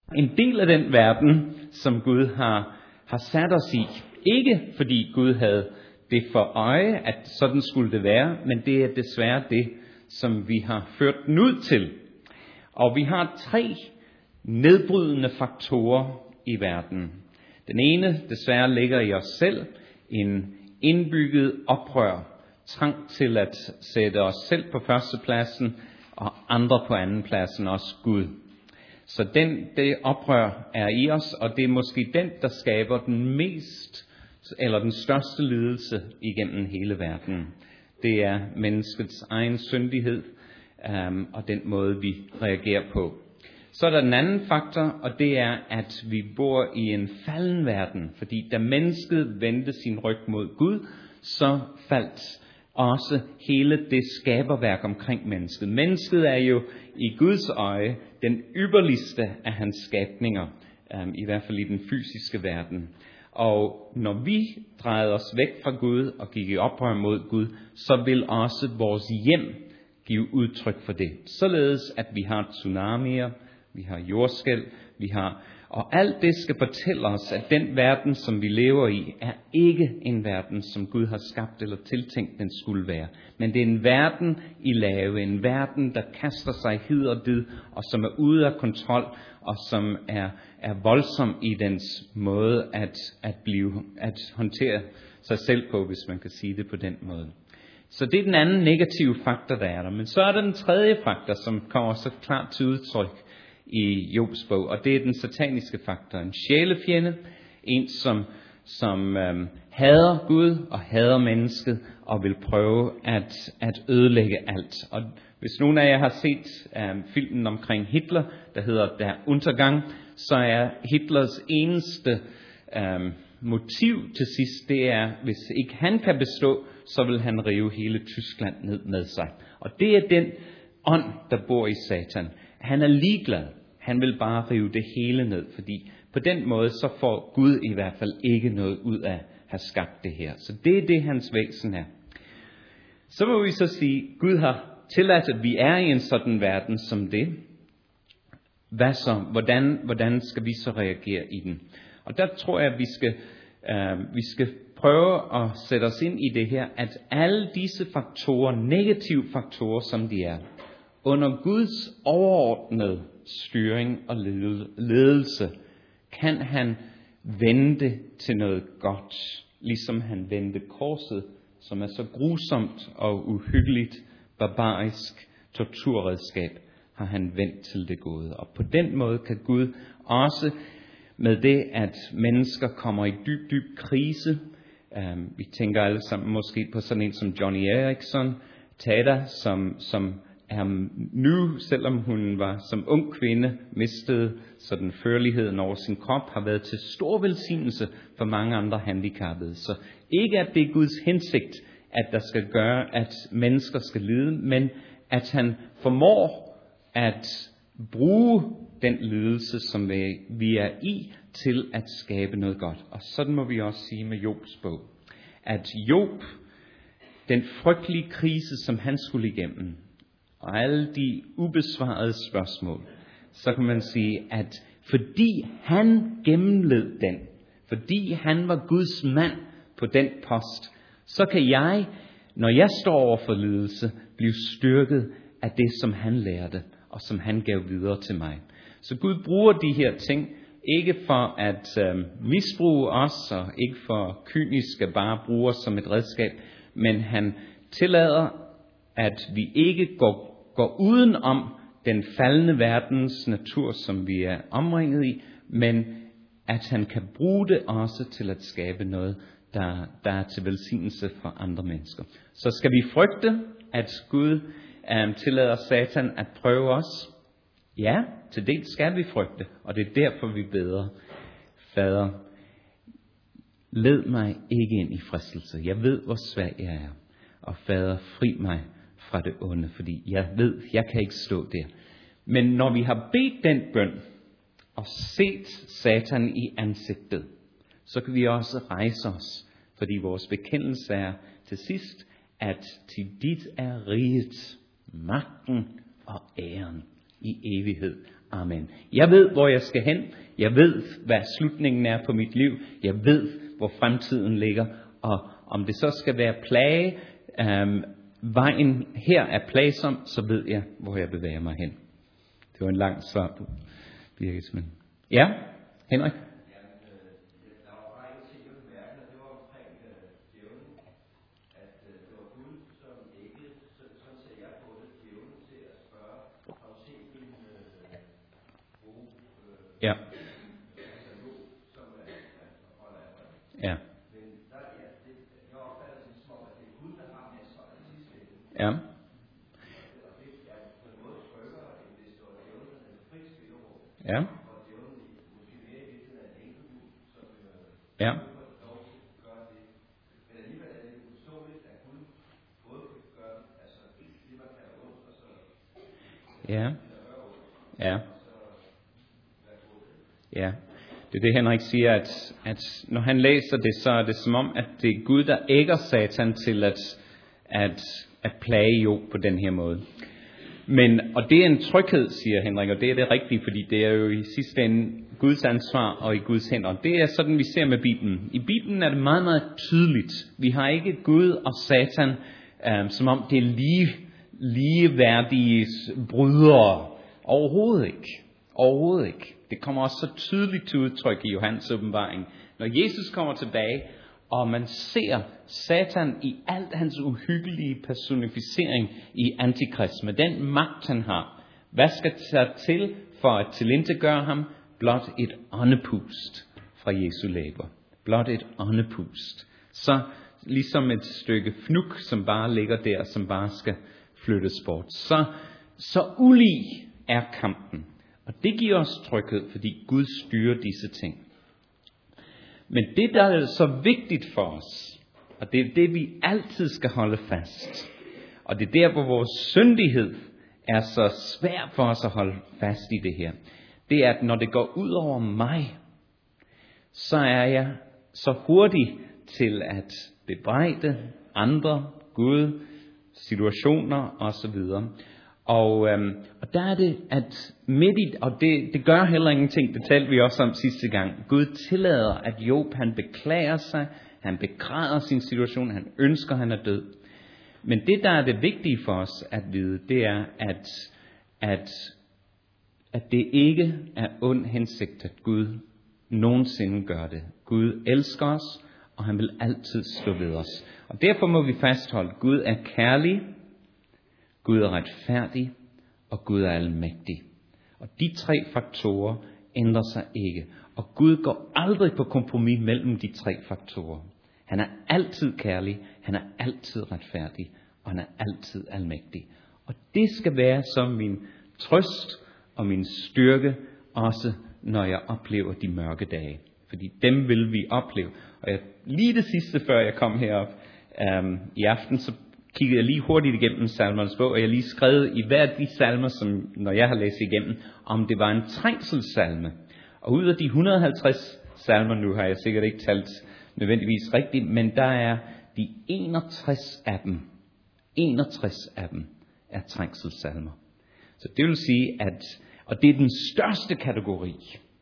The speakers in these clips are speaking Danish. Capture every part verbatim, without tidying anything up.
en del af den verden, som Gud har, har sat os i. Ikke fordi Gud havde det for øje, at sådan skulle det være, men det er desværre det, som vi har ført den ud til. Og vi har tre nedbrydende faktorer i verden. Den ene desværre ligger i os selv, en indbygget oprør, trang til at sætte os selv på førstepladsen, og andre på andenpladsen, også Gud. Så den, det oprør er i os, og det er måske den, der skaber den mest, eller den største lidelse igennem hele verden. Det er menneskets egen syndighed, um, og den måde, vi reagerer på. Så er der den anden faktor, og det er, at vi bor i en falden verden. Fordi da mennesket vendte sin ryg mod Gud, så faldt også hele det skaberværk omkring mennesket. Mennesket er jo i Guds øje den ypperligste af hans skabninger, um, i hvert fald i den fysiske verden. Og når vi drejede os væk fra Gud og gik i oprør mod Gud, så vil også vores hjem give udtryk for det. Således at vi har tsunamier, vi har jordskælv, vi har, og alt det skal fortælle os, at den verden, som vi lever i, er ikke en verden, som Gud har skabt eller tiltænkt, den skulle være. Men det er en verden i lave, en verden, der kaster sig hid og did, og som er ude af kontrol, og som er, er voldsom i dens måde at, at, blive, at håndtere sig selv på, hvis man kan sige det på den måde. Så det er den anden negative faktor, der er der. Men så er der den tredje faktor, som kommer så klart til udtryk i Jobs bog, og det er den sataniske faktor. En sjælefjende, en som, som øhm, hader Gud og hader mennesket, og vil prøve at, at ødelægge alt. Og hvis nogen af jer har set øhm, filmen omkring Hitler, der hedder Der Untergang, så er Hitlers eneste øhm, motiv til sidst, det er, hvis ikke han kan bestå, så vil han rive hele Tyskland ned med sig. Og det er den ånd, der bor i Satan. Han er ligeglad. Han vil bare rive det hele ned, fordi på den måde så får Gud i hvert fald ikke noget ud af at have skabt det her. Så det er det, hans væsen er. Så må vi så sige, at Gud har tilladt, at vi er i en sådan verden som det. Hvad så? Hvordan, hvordan skal vi så reagere i den? Og der tror jeg, at vi skal, øh, vi skal prøve at sætte os ind i det her, at alle disse faktorer, negative faktorer som de er, under Guds overordnede styring og ledelse, kan han vende til noget godt, ligesom han vendte korset, som er så grusomt og uhyggeligt, barbarisk torturredskab, har han vendt til det gode. Og på den måde kan Gud også med det, at mennesker kommer i dyb, dyb krise. Um, vi tænker alle sammen måske på sådan en som Johnny Erickson, Tada, som, som er nu, selvom hun var som ung kvinde, mistede sådan førligheden over sin krop, har været til stor velsignelse for mange andre handicappede. Så ikke at det er Guds hensigt, at der skal gøre, at mennesker skal lide, men at han formår at bruge den lidelse, som vi er i, til at skabe noget godt. Og sådan må vi også sige med Jobs bog, at Job, den frygtelige krise, som han skulle igennem, og alle de ubesvarede spørgsmål, så kan man sige, at fordi han gennemled den, fordi han var Guds mand på den post, så kan jeg, når jeg står over for lidelse, blive styrket af det, som han lærte, og som han gav videre til mig. Så Gud bruger de her ting, ikke for at øh, misbruge os, og ikke for kynisk at bare bruge os som et redskab, men han tillader, at vi ikke går, går uden om den faldende verdens natur, som vi er omringet i, men at han kan bruge det også til at skabe noget, der, der er til velsignelse for andre mennesker. Så skal vi frygte, at Gud øh, tillader Satan at prøve os? Ja, til det skal vi frygte, og det er derfor vi beder, Fader, led mig ikke ind i fristelse. Jeg ved, hvor svag jeg er. Og Fader, fri mig fra det onde, fordi jeg ved, jeg kan ikke stå der. Men når vi har bedt den bøn, og set Satan i ansigtet, så kan vi også rejse os, fordi vores bekendelse er til sidst, at til dit er riget, magten og æren i evighed. Amen. Jeg ved, hvor jeg skal hen. Jeg ved, hvad slutningen er på mit liv. Jeg ved, hvor fremtiden ligger. Og om det så skal være plage, øhm, vejen her er plagsom, så ved jeg, hvor jeg bevæger mig hen. Det var en lang svar på Birgit. Ja, Henrik? Ja. Ja. Ja. Ja. Ja. Ja. Ja. Ja, det er det Henrik siger, at, at når han læser det, så er det som om, at det er Gud, der ægger Satan til at, at, at plage Job på den her måde. Men, og det er en tryghed, siger Henrik, og det er det rigtige, fordi det er jo i sidste ende Guds ansvar og i Guds hænder. Det er sådan, vi ser med Bibelen. I Bibelen er det meget, meget tydeligt. Vi har ikke Gud og Satan, øh, som om det er lige, ligeværdige brydere. Overhovedet ikke. Overhovedet ikke. Det kommer også så tydeligt til udtryk i Johannes åbenbaring. Når Jesus kommer tilbage, og man ser Satan i alt hans uhyggelige personificering i antikrist, med den magt han har. Hvad skal der til for at tilintetgøre ham? Blot et åndepust fra Jesu læber. Blot et åndepust. Så ligesom et stykke fnuk, som bare ligger der, som bare skal flyttes bort. Så, så ulig er kampen. Og det giver os tryghed, fordi Gud styrer disse ting. Men det, der er så vigtigt for os, og det er det, vi altid skal holde fast, og det er der, hvor vores syndighed er så svær for os at holde fast i det her, det er, at når det går ud over mig, så er jeg så hurtig til at bebrejde andre, Gud, situationer osv., Og, øhm, og der er det, at midt i, og det, det gør heller ingenting, det talte vi også om sidste gang. Gud tillader, at Job, han beklager sig, han begræder sin situation, han ønsker, han er død. Men det, der er det vigtige for os at vide, det er, at, at, at det ikke er ond hensigt, at Gud nogensinde gør det. Gud elsker os, og han vil altid stå ved os. Og derfor må vi fastholde, at Gud er kærlig, Gud er retfærdig, og Gud er almægtig. Og de tre faktorer ændrer sig ikke. Og Gud går aldrig på kompromis mellem de tre faktorer. Han er altid kærlig, han er altid retfærdig, og han er altid almægtig. Og det skal være som min trøst og min styrke, også når jeg oplever de mørke dage. Fordi dem vil vi opleve. Og jeg, lige det sidste, før jeg kom herop øhm, i aften, så kiggede jeg lige hurtigt igennem salmernes bog, og jeg lige skrev i hver af de salmer, som når jeg har læst igennem, om det var en trængselssalme. Og ud af de et hundrede og halvtreds salmer, nu har jeg sikkert ikke talt nødvendigvis rigtigt, men der er de enogtres af dem, enogtres af dem er trængselssalmer. Så det vil sige, at, og det er den største kategori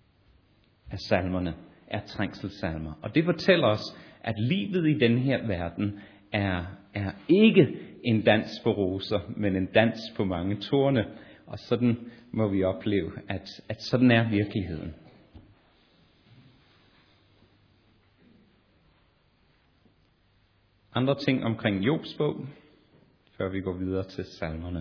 af salmerne, er trængselssalmer. Og det fortæller os, at livet i den her verden er, er ikke en dans på roser, men en dans på mange torne. Og sådan må vi opleve, at, at sådan er virkeligheden. Andre ting omkring Jobs bog, før vi går videre til salmerne.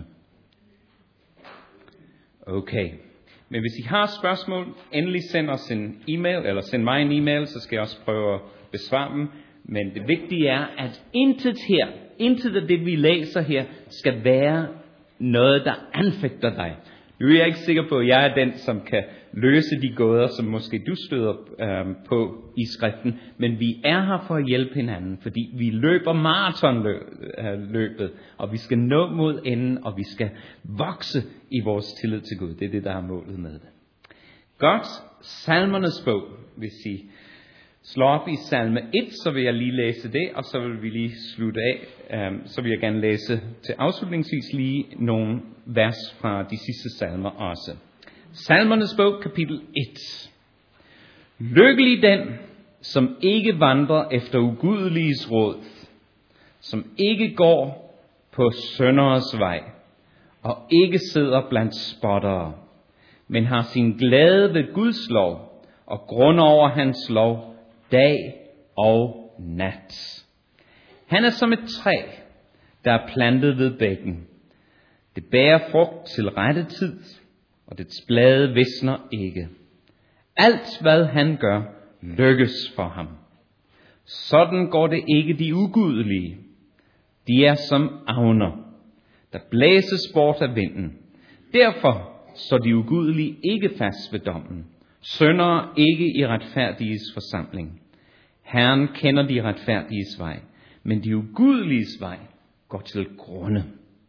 Okay. Men hvis I har spørgsmål, endelig send os en e-mail, eller send mig en e-mail, så skal jeg også prøve at besvare dem. Men det vigtige er, at intet her, intet af det vi læser her, skal være noget, der anfægter dig. Nu er jeg ikke sikker på, at jeg er den, som kan løse de gåder, som måske du støder øh, på i skriften. Men vi er her for at hjælpe hinanden, fordi vi løber maratonløbet, og vi skal nå mod enden, og vi skal vokse i vores tillid til Gud. Det er det, der er målet med det. Godt, salmernes bog, hvis I slå op i salme et, så vil jeg lige læse det, og så vil vi lige slutte af. Så vil jeg gerne læse til afslutningsvis lige nogle vers fra de sidste salmer også. Salmernes bog, kapitel et. Lykkelig den, som ikke vandrer efter ugudeliges råd, som ikke går på synderes vej, og ikke sidder blandt spottere, men har sin glæde ved Guds lov, og grund over hans lov, dag og nat. Han er som et træ, der er plantet ved bækken. Det bærer frugt til rette tid, og dets blade visner ikke. Alt hvad han gør, lykkes for ham. Sådan går det ikke de ugudelige. De er som avner, der blæses bort af vinden. Derfor står de ugudelige ikke fast ved dommen. Syndere ikke i retfærdiges forsamling. Herren kender de retfærdiges vej, men de ugudeliges vej går til grunde.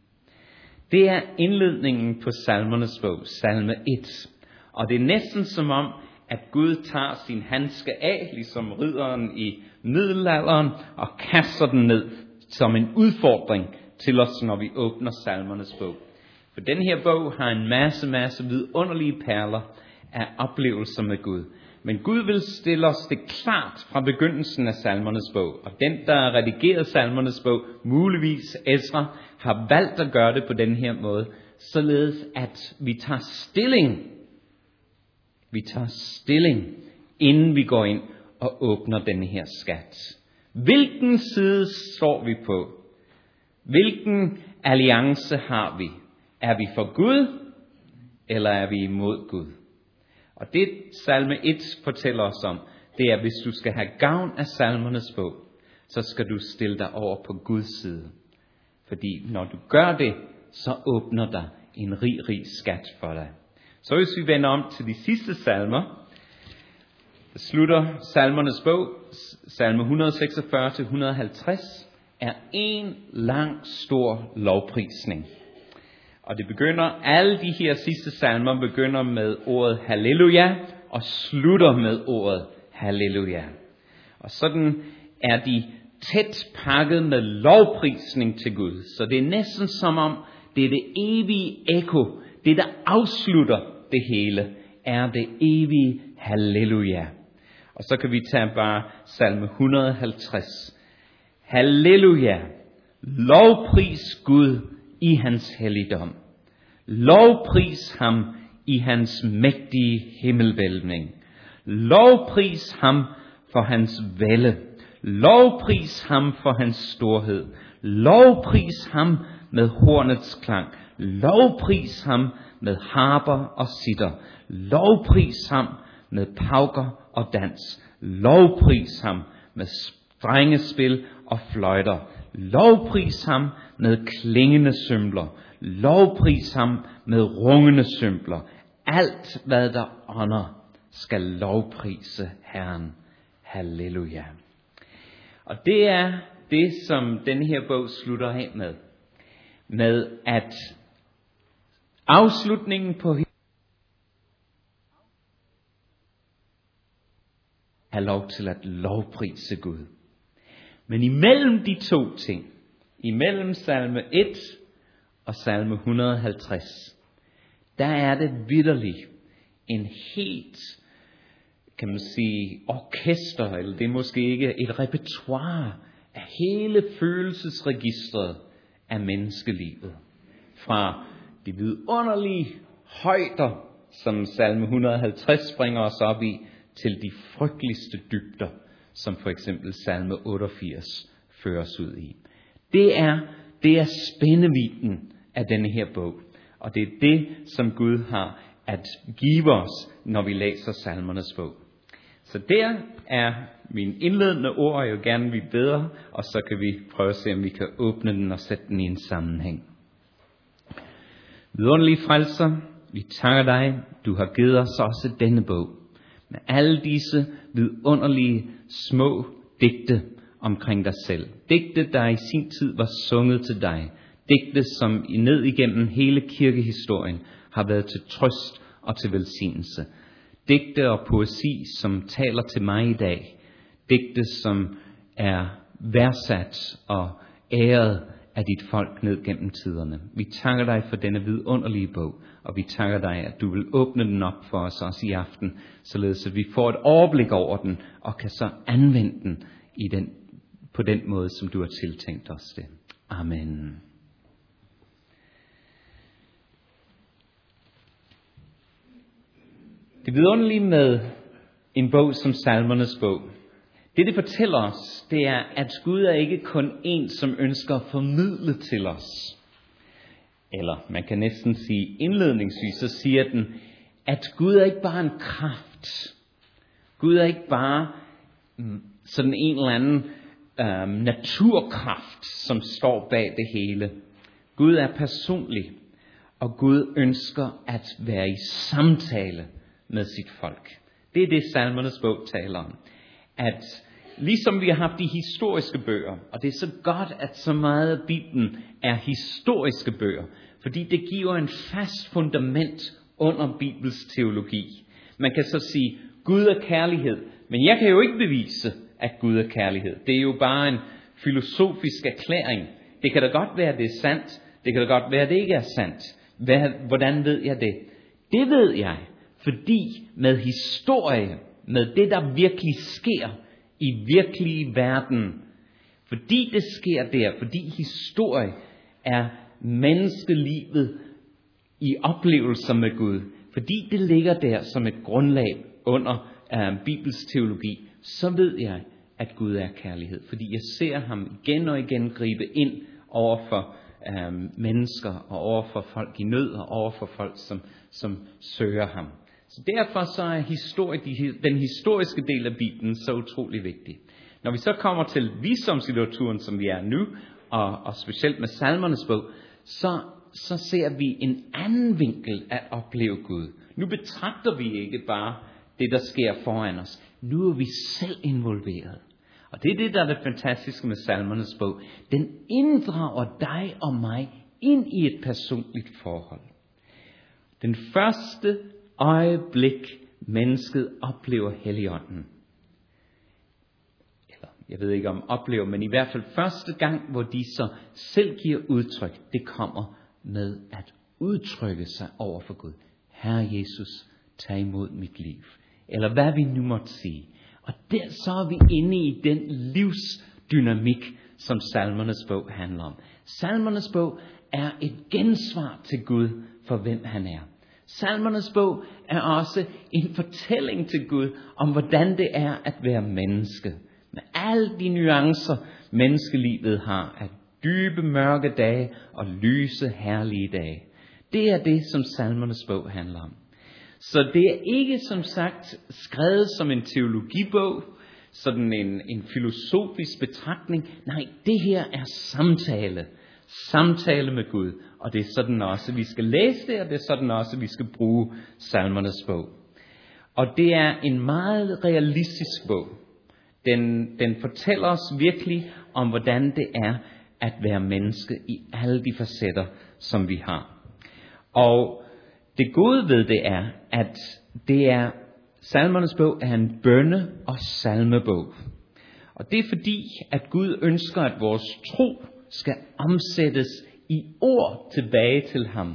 Det er indledningen på salmernes bog, salme et. Og det er næsten som om, at Gud tager sin handske af, ligesom ridderen i middelalderen, og kaster den ned som en udfordring til os, når vi åbner salmernes bog. For den her bog har en masse, masse vidunderlige perler af oplevelser med Gud. Men Gud vil stille os det klart fra begyndelsen af salmernes bog. Og den, der har redigeret salmernes bog, muligvis Ezra, har valgt at gøre det på den her måde, således at vi tager stilling. Vi tager stilling, inden vi går ind og åbner denne her skat. Hvilken side står vi på? Hvilken alliance har vi? Er vi for Gud, eller er vi imod Gud? Og det salme et fortæller os om, det er, at hvis du skal have gavn af salmernes bog, så skal du stille dig over på Guds side. Fordi når du gør det, så åbner der en rig, rig skat for dig. Så hvis vi vender om til de sidste salmer, slutter salmernes bog, salme et hundrede seksogfyrre til et hundrede halvtreds, er en lang, stor lovprisning. Og det begynder, alle de her sidste salmer begynder med ordet halleluja, og slutter med ordet halleluja. Og sådan er de tæt pakket med lovprisning til Gud. Så det er næsten som om, det er det evige ekko, det der afslutter det hele, er det evige halleluja. Og så kan vi tage bare salme et hundrede halvtreds. Halleluja, lovpris Gud i hans helligdom. Lovpris ham i hans mægtige himmelvælvning. Lovpris ham for hans vælde. Lovpris ham for hans storhed. Lovpris ham med hornets klang. Lovpris ham med harper og sitter. Lovpris ham med pauker og dans. Lovpris ham med strengespil og fløjter. Lovpris ham med klingende cymbler. Lovpris ham med rungende cymbler. Alt hvad der ånder skal lovprise Herren. Halleluja. Og det er det, som den her bog slutter af med. Med at afslutningen på have lov til at lovprise Gud. Men imellem de to ting, imellem salme et og salme et hundrede halvtreds, der er det vitterligt en helt, kan man sige, orkester, eller det er måske ikke et repertoire af hele følelsesregistret af menneskelivet. Fra de vidunderlige højder, som salme et hundrede halvtreds springer os op i, til de frygteligste dybder, som for eksempel salme otteogfirs fører os ud i. Det er, det er spændevidden af denne her bog. Og det er det, som Gud har at give os, når vi læser salmernes bog. Så der er mine indledende ord, jeg vil gerne vil bedre, og så kan vi prøve at se, om vi kan åbne den og sætte den i en sammenhæng. Vidunderlige frelser, vi takker dig, du har givet os også denne bog, med alle disse vidunderlige små digte omkring dig selv. Digte, der i sin tid var sunget til dig. Digte, som ned igennem hele kirkehistorien har været til trøst og til velsignelse. Digte og poesi, som taler til mig i dag. digte, som er værdsat og æret af dit folk ned gennem tiderne. Vi takker dig for denne vidunderlige bog, og vi takker dig, at du vil åbne den op for os også i aften, således at vi får et overblik over den, og kan så anvende den i den, på den måde, som du har tiltænkt os det. Amen. Det vidunderlige med en bog som Salmernes bog, det det fortæller os, det er, at Gud er ikke kun en, som ønsker at formidle til os. Eller man kan næsten sige indledningsvis, så siger den, at Gud er ikke bare en kraft. Gud er ikke bare sådan en eller anden øhm, naturkraft, som står bag det hele. Gud er personlig, og Gud ønsker at være i samtale med sit folk. Det er det, Salmernes bog taler om. At ligesom vi har haft de historiske bøger, og det er så godt, at så meget af Bibelen er historiske bøger, fordi det giver en fast fundament under Bibels teologi. Man kan så sige, Gud er kærlighed, men jeg kan jo ikke bevise, at Gud er kærlighed. Det er jo bare en filosofisk erklæring. Det kan da godt være, at det er sandt. Det kan da godt være, at det ikke er sandt. Hvad, hvordan ved jeg det? Det ved jeg, fordi med historie, med det, der virkelig sker i virkelige verden, fordi det sker der, fordi historie er menneskelivet i oplevelser med Gud, fordi det ligger der som et grundlag under uh, Bibels teologi, så ved jeg, at Gud er kærlighed. Fordi jeg ser ham igen og igen gribe ind over for uh, mennesker og over for folk i nød og over for folk, som, som søger ham. Så derfor så er historie, den historiske del af Bibelen så utrolig vigtig. Når vi så kommer til visdomslitteraturen, som vi er nu, og, og specielt med Salmernes bog, så, så ser vi en anden vinkel at opleve Gud. Nu betragter vi ikke bare det, der sker foran os. Nu er vi selv involveret. Og det er det, der er det fantastiske med Salmernes bog. Den inddrager dig og mig ind i et personligt forhold. Den første øjeblik, mennesket oplever Helligånden. Eller, jeg ved ikke om oplever, men i hvert fald første gang, hvor de så selv giver udtryk, det kommer med at udtrykke sig over for Gud. Herre Jesus, tag imod mit liv. Eller hvad vi nu måtte sige. Og der så er vi inde i den livsdynamik, som Salmernes bog handler om. Salmernes bog er et gensvar til Gud for hvem han er. Salmernes bog er også en fortælling til Gud om, hvordan det er at være menneske. Med alle de nuancer, menneskelivet har, af dybe mørke dage og lyse herlige dage. Det er det, som Salmernes bog handler om. Så det er ikke som sagt skrevet som en teologibog, sådan en, en filosofisk betragtning. Nej, det her er samtale. Samtale med Gud. Og det er sådan også, vi skal læse det, og det er sådan også, vi skal bruge Salmernes bog. Og det er en meget realistisk bog. Den, den fortæller os virkelig om, hvordan det er at være menneske i alle de facetter, som vi har. Og det gode ved det er, at det er, Salmernes bog er en bønne- og salmebog. Og det er fordi, at Gud ønsker, at vores tro skal omsættes i ord tilbage til ham.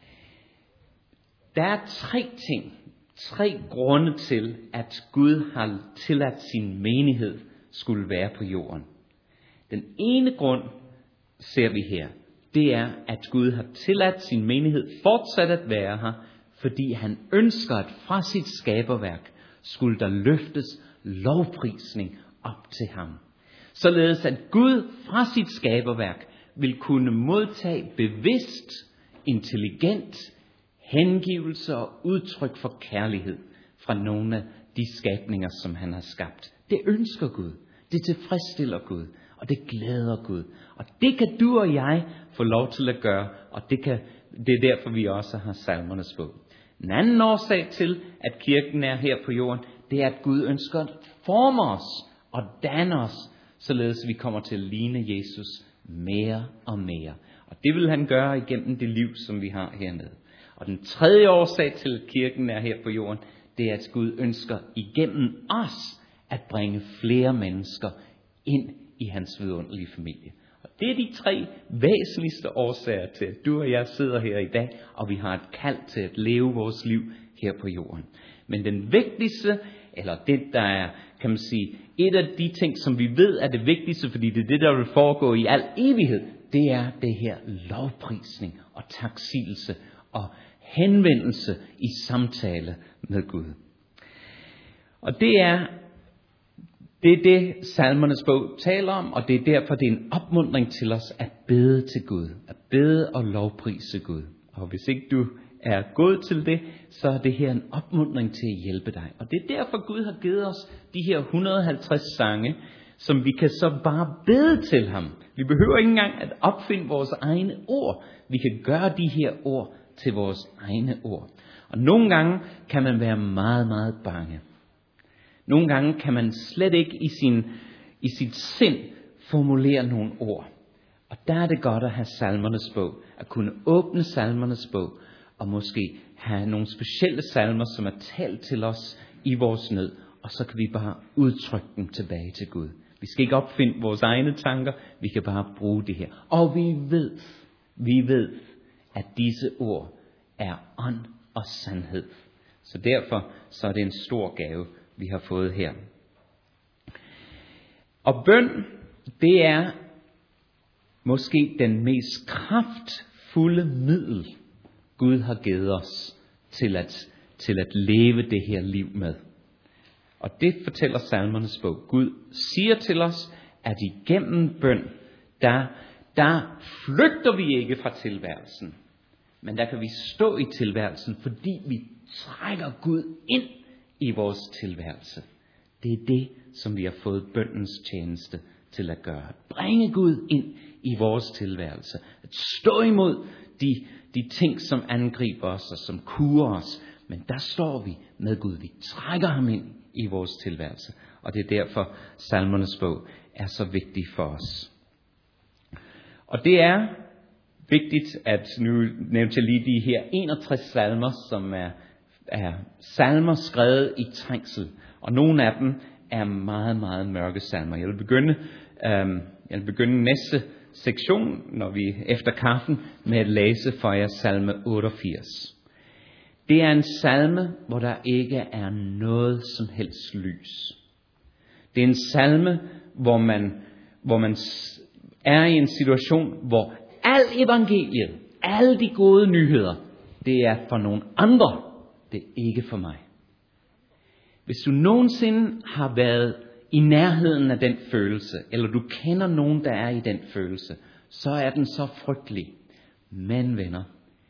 Der er tre ting, tre grunde til, at Gud har tilladt sin menighed skulle være på jorden. Den ene grund ser vi her. Det er, at Gud har tilladt sin menighed fortsat at være her, fordi han ønsker, at fra sit skaberværk skulle der løftes lovprisning op til ham. Således at Gud fra sit skaberværk vil kunne modtage bevidst, intelligent hengivelse og udtryk for kærlighed fra nogle af de skabninger, som han har skabt. Det ønsker Gud. Det tilfredsstiller Gud. Og det glæder Gud. Og det kan du og jeg få lov til at gøre. Og det, kan, det er derfor, vi også har Salmernes bog. En anden årsag til, at kirken er her på jorden, det er, at Gud ønsker at forme os og danne os, således vi kommer til at ligne Jesus mere og mere. Og det vil han gøre igennem det liv, som vi har hernede. Og den tredje årsag til, at kirken er her på jorden, det er, at Gud ønsker igennem os at bringe flere mennesker ind i hans vidunderlige familie. Og det er de tre væsentligste årsager til, at du og jeg sidder her i dag, og vi har et kald til at leve vores liv her på jorden. Men den vigtigste, eller det der er, kan man sige, et af de ting, som vi ved er det vigtigste, fordi det er det, der vil foregå i al evighed, det er det her lovprisning og taksigelse og henvendelse i samtale med Gud. Og det er det, er det salmernes bog taler om, og det er derfor, det er en opmuntring til os at bede til Gud, at bede og lovprise Gud. Og hvis ikke du er gået til det, så er det her en opmuntring til at hjælpe dig. Og det er derfor, Gud har givet os de her et hundrede og halvtreds sange, som vi kan så bare bede til ham. Vi behøver ikke engang at opfinde vores egne ord. Vi kan gøre de her ord til vores egne ord. Og nogle gange kan man være meget, meget bange. Nogle gange kan man slet ikke i, sin, i sit sind formulere nogle ord. Og der er det godt at have salmernes bog. At kunne åbne salmernes bog. Og måske have nogle specielle salmer, som er talt til os i vores nød. Og så kan vi bare udtrykke dem tilbage til Gud. Vi skal ikke opfinde vores egne tanker. Vi kan bare bruge det her. Og vi ved, vi ved, at disse ord er ånd og sandhed. Så derfor så er det en stor gave, vi har fået her. Og bøn, det er måske den mest kraftfulde middel, Gud har givet os til at, til at leve det her liv med. Og det fortæller salmernes bog. Gud siger til os, at igennem bøn, der, der flygter vi ikke fra tilværelsen. Men der kan vi stå i tilværelsen, fordi vi trækker Gud ind i vores tilværelse. Det er det, som vi har fået bønnens tjeneste til at gøre. At bringe Gud ind i vores tilværelse. At stå imod de, de ting, som angriber os og som kurer os. Men der står vi med Gud. Vi trækker ham ind i vores tilværelse. Og det er derfor, salmernes bog er så vigtig for os. Og det er vigtigt, at nu nævnte jeg lige de her enogtres salmer, som er, er salmer skrevet i trængsel. Og nogle af dem er meget, meget mørke salmer. Jeg vil begynde, øhm, jeg vil begynde næste sektion, når vi efter kaffen, med at læse for jer salme otteogfirs. Det er en salme, hvor der ikke er noget som helst lys. Det er en salme, hvor man, hvor man er i en situation, hvor al evangeliet, alle de gode nyheder, det er for nogle andre, det er ikke for mig. Hvis du nogensinde har været i nærheden af den følelse, eller du kender nogen, der er i den følelse, så er den så frygtelig. Men venner,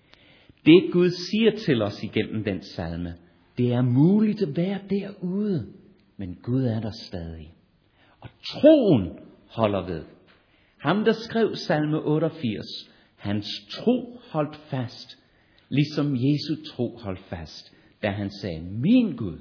det Gud siger til os igennem den salme, det er muligt at være derude, men Gud er der stadig. Og troen holder ved. Ham, der skrev salme otteogfirs, hans tro holdt fast, ligesom Jesu tro holdt fast, da han sagde, min Gud,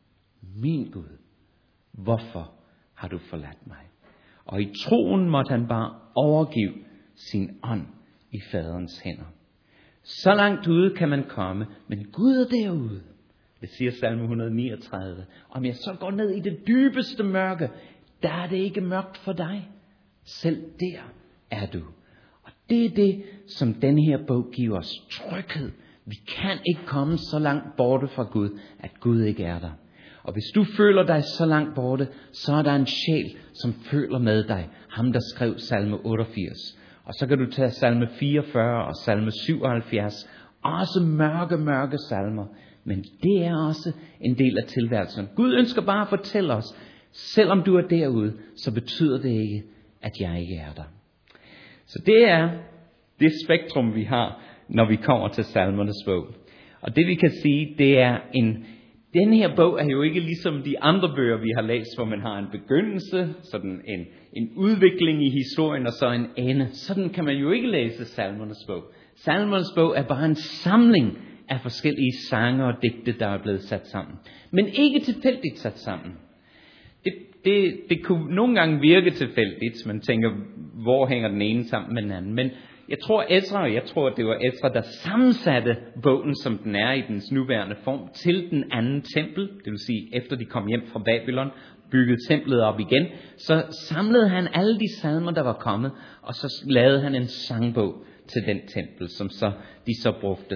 min Gud, hvorfor har du forladt mig? Og i troen måtte han bare overgive sin ånd i faderens hænder. Så langt ude kan man komme, men Gud er derude. Det siger salme et hundrede og niogtredive. Om jeg så går ned i det dybeste mørke, der er det ikke mørkt for dig. Selv der er du. Og det er det, som den her bog giver os tryghed. Vi kan ikke komme så langt borte fra Gud, at Gud ikke er der. Og hvis du føler dig så langt borte, så er der en sjæl, som føler med dig. Ham, der skrev salme otteogfirs. Og så kan du tage salme fireogfyrre og salme syvoghalvfjerds. Også mørke, mørke salmer. Men det er også en del af tilværelsen. Gud ønsker bare at fortælle os, selvom du er derude, så betyder det ikke, at jeg ikke er der. Så det er det spektrum, vi har, når vi kommer til salmernes bog. Og det vi kan sige, det er en... Den her bog er jo ikke ligesom de andre bøger, vi har læst, hvor man har en begyndelse, sådan en, en udvikling i historien, og så en ende. Sådan kan man jo ikke læse salmernes bog. Salmernes bog er bare en samling af forskellige sange og digte, der er blevet sat sammen. Men ikke tilfældigt sat sammen. Det, det, det kunne nogle gange virke tilfældigt. Man tænker, hvor hænger den ene sammen med den anden. Men jeg tror Ezra, og jeg tror, det var Ezra, der sammensatte bogen, som den er i dens nuværende form, til den anden tempel. Det vil sige, efter de kom hjem fra Babylon, byggede templet op igen, så samlede han alle de salmer, der var kommet, og så lavede han en sangbog til den tempel, som så, de så brugte.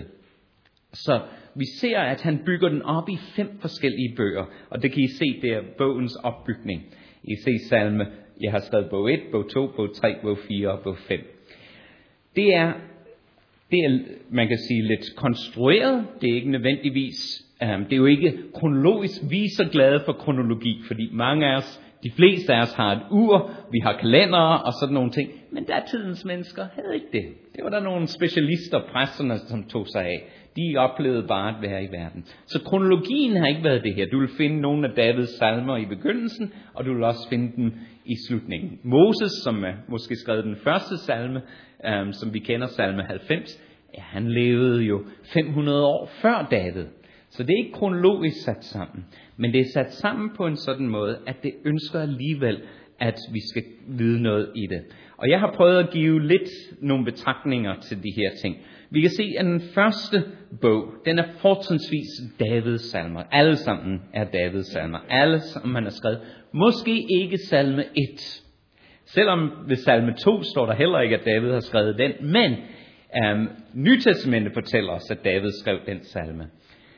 Så vi ser, at han bygger den op i fem forskellige bøger, og det kan I se, det er bogens opbygning. I se salme, jeg har skrevet bog et, bog to, bog tre, bog fire og bog fem. Det er, det er, man kan sige, lidt konstrueret, det er ikke nødvendigvis, um, det er jo ikke kronologisk, vi er så glade for kronologi, fordi mange af os, de fleste af os har et ur, vi har kalendere og sådan nogle ting, men datidens mennesker havde ikke det. Det var der nogle specialister, præsterne, som tog sig af. De oplevede bare at være i verden. Så kronologien har ikke været det her. Du vil finde nogle af Davids salmer i begyndelsen, og du vil også finde dem i slutningen. Moses, som er måske skrev den første salme, um, som vi kender, salme halvfems, ja, han levede jo fem hundrede år før David. Så det er ikke kronologisk sat sammen, men det er sat sammen på en sådan måde, at det ønsker alligevel, at vi skal vide noget i det. Og jeg har prøvet at give lidt nogle betragtninger til de her ting. Vi kan se, at den første bog, den er fortrinsvis Davids salmer. Alle sammen er Davids salmer. Alle, som han har skrevet. Måske ikke salme et. Selvom ved salme to står der heller ikke, at David har skrevet den. Men um, Nytestamentet fortæller os, at David skrev den salme.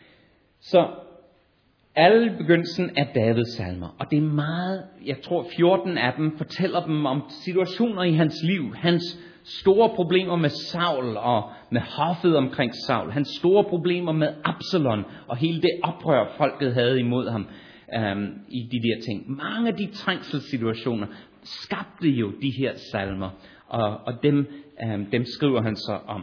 Så alle begyndelsen er Davids salmer, og det er meget, jeg tror fjorten af dem fortæller dem om situationer i hans liv, hans store problemer med Saul og med hoffet omkring Saul, hans store problemer med Absalom og hele det oprør folket havde imod ham øhm, i de der ting. Mange af de trængselssituationer skabte jo de her salmer, og, og dem, øhm, dem skriver han så om.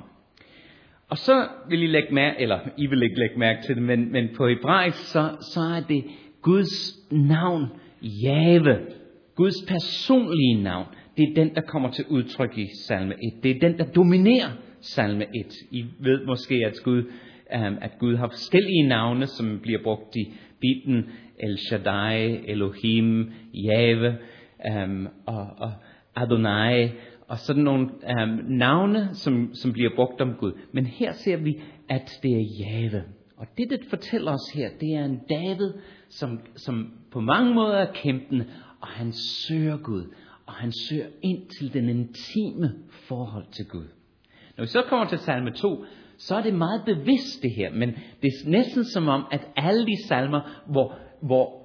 Og så vil I lægge mærke, eller I vil ikke lægge mærke til det, men, men på hebraisk, så, så er det Guds navn, Jahve. Guds personlige navn. Det er den, der kommer til udtryk i salme et. Det er den, der dominerer salme et. I ved måske, at Gud, um, at Gud har forskellige navne, som bliver brugt i Bibelen. El Shaddai, Elohim, Jahve um, og, og Adonai. Og sådan nogle um, navne, som, som bliver brugt om Gud. Men her ser vi, at det er Jahve. Og det, det fortæller os her, det er en David, som, som på mange måder er kæmpende, og han søger Gud. Og han søger ind til den intime forhold til Gud. Når vi så kommer til salme to, så er det meget bevidst det her. Men det er næsten som om, at alle de salmer, hvor, hvor